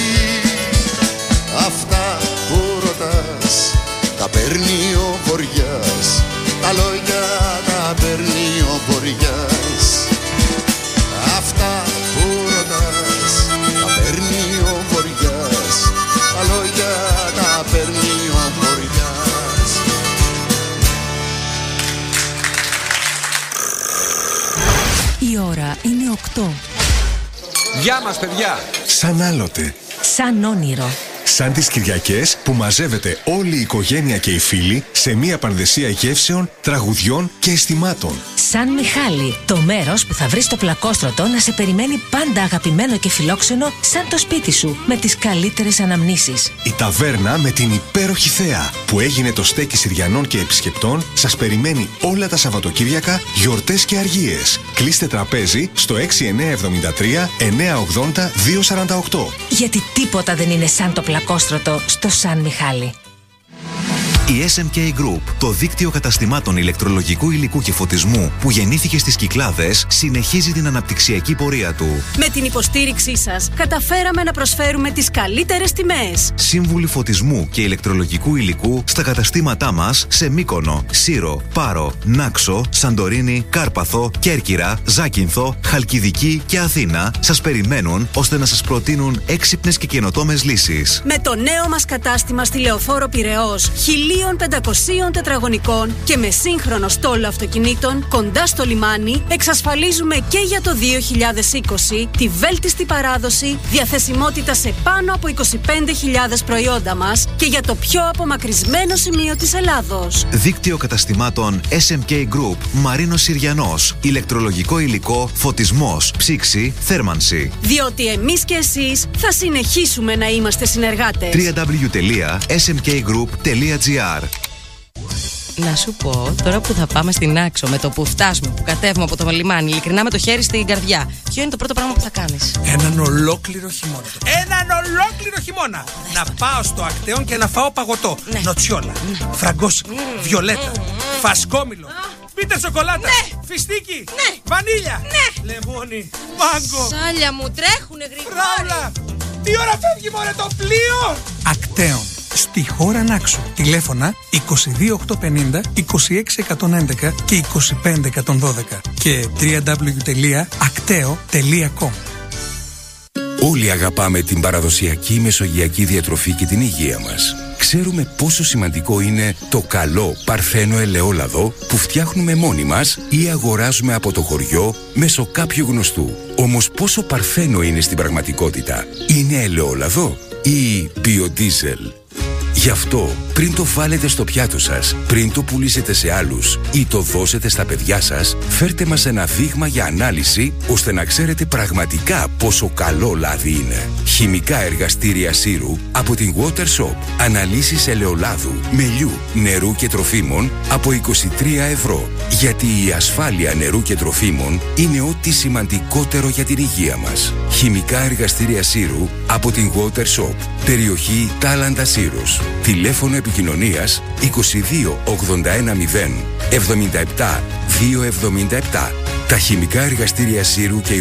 Αυτά που ρωτάς τα παίρνει ο βοριάς, τα λόγια τα παίρνει ο βοριάς. Αυτά που ρωτάς τα παίρνει ο βοριάς, τα λόγια τα παίρνει ο βοριάς. Η ώρα είναι οκτώ. Γεια μας παιδιά! Σαν άλλοτε. Σαν όνειρο. Σαν τις Κυριακές που μαζεύεται όλη η οικογένεια και οι φίλοι σε μία πανδεσία γεύσεων, τραγουδιών και αισθημάτων. Σαν Μιχάλη, το μέρος που θα βρεις το πλακόστρωτο να σε περιμένει πάντα αγαπημένο και φιλόξενο σαν το σπίτι σου με τις καλύτερες αναμνήσεις. Η ταβέρνα με την υπέροχη θέα που έγινε το στέκι Συριανών και επισκεπτών σας περιμένει όλα τα Σαββατοκύριακα, γιορτές και αργίες. Κλείστε τραπέζι στο έξι εννιά εβδομήντα τρία εννιά ογδόντα δύο σαράντα οκτώ. Γιατί τίποτα δεν είναι σαν το πλακόστρωτο στο Σαν Μιχάλη. Η ες εμ κέι Group, το δίκτυο καταστημάτων ηλεκτρολογικού υλικού και φωτισμού που γεννήθηκε στις Κυκλάδες, συνεχίζει την αναπτυξιακή πορεία του. Με την υποστήριξή σας, καταφέραμε να προσφέρουμε τις καλύτερες τιμές. Σύμβουλοι φωτισμού και ηλεκτρολογικού υλικού στα καταστήματά μας σε Μύκονο, Σύρο, Πάρο, Νάξο, Σαντορίνη, Κάρπαθο, Κέρκυρα, Ζάκυνθο, Χαλκιδική και Αθήνα σας περιμένουν ώστε να σας προτείνουν έξυπνες και καινοτόμες λύσεις. Με το νέο μας κατάστημα στη Λεωφόρο Πειραιώς, χίλια πεντακόσια τετραγωνικών και με σύγχρονο στόλο αυτοκινήτων κοντά στο λιμάνι, εξασφαλίζουμε και για το δύο χιλιάδες είκοσι τη βέλτιστη παράδοση, διαθεσιμότητα σε πάνω από είκοσι πέντε χιλιάδες προϊόντα μας και για το πιο απομακρυσμένο σημείο της Ελλάδος. Δίκτυο καταστημάτων ες εμ κέι Group, Μαρίνος Συριανός, ηλεκτρολογικό υλικό, φωτισμός, ψήξη, θέρμανση. Διότι εμείς και εσείς θα συνεχίσουμε να είμαστε συνεργάτες. double-u double-u double-u τελεία ες εμ κέι group τελεία τζι άρ. Να σου πω, τώρα που θα πάμε στην Άξο, με το που φτάσουμε, που κατέβουμε από το λιμάνι, ειλικρινά με το χέρι στην καρδιά, ποιο είναι το πρώτο πράγμα που θα κάνεις? Έναν ολόκληρο χειμώνα. Έναν ολόκληρο χειμώνα! Να πάω στο Ακτέον και να φάω παγωτό. Ναι. Νοτσιόλα, ναι. Φραγκόσικα, ναι. Βιολέτα, ναι. Φασκόμηλο, πίτερ σοκολάτα, ναι. Φιστίκι, ναι. Βανίλια, ναι. Λεμόνι, μάγκο. Σάλια μου, τρέχουνε γρήγορα. Φράουλα, τι ώρα φεύγει μωρέ το πλοίο? Ακτέον, στη χώρα Νάξου. Τηλέφωνα είκοσι δύο οκτακόσια πενήντα, είκοσι έξι εκατόν έντεκα και είκοσι πέντε εκατόν δώδεκα και double-u double-u double-u τελεία akteo τελεία com. Όλοι αγαπάμε την παραδοσιακή μεσογειακή διατροφή και την υγεία μας. Ξέρουμε πόσο σημαντικό είναι το καλό παρθένο ελαιόλαδο που φτιάχνουμε μόνοι μας ή αγοράζουμε από το χωριό μέσω κάποιου γνωστού. Όμως πόσο παρθένο είναι στην πραγματικότητα? Είναι ελαιόλαδο ή βιοδίζελ? Γι' αυτό, πριν το βάλετε στο πιάτο σας, πριν το πουλήσετε σε άλλους ή το δώσετε στα παιδιά σας, φέρτε μας ένα δείγμα για ανάλυση, ώστε να ξέρετε πραγματικά πόσο καλό λάδι είναι. Χημικά εργαστήρια σύρου από την Water Shop. Αναλύσεις ελαιολάδου, μελιού, νερού και τροφίμων από είκοσι τρία ευρώ. Γιατί η ασφάλεια νερού και τροφίμων είναι ό,τι σημαντικότερο για την υγεία μας. Χημικά εργαστήρια σύρου από την Water Shop. Περιοχή Τάλαντα Σύρους. Τηλέφωνο επικοινωνίας είκοσι δύο ογδόντα ένα μηδέν εβδομήντα επτά διακόσια εβδομήντα επτά. Τα χημικά εργαστήρια Σύρου και η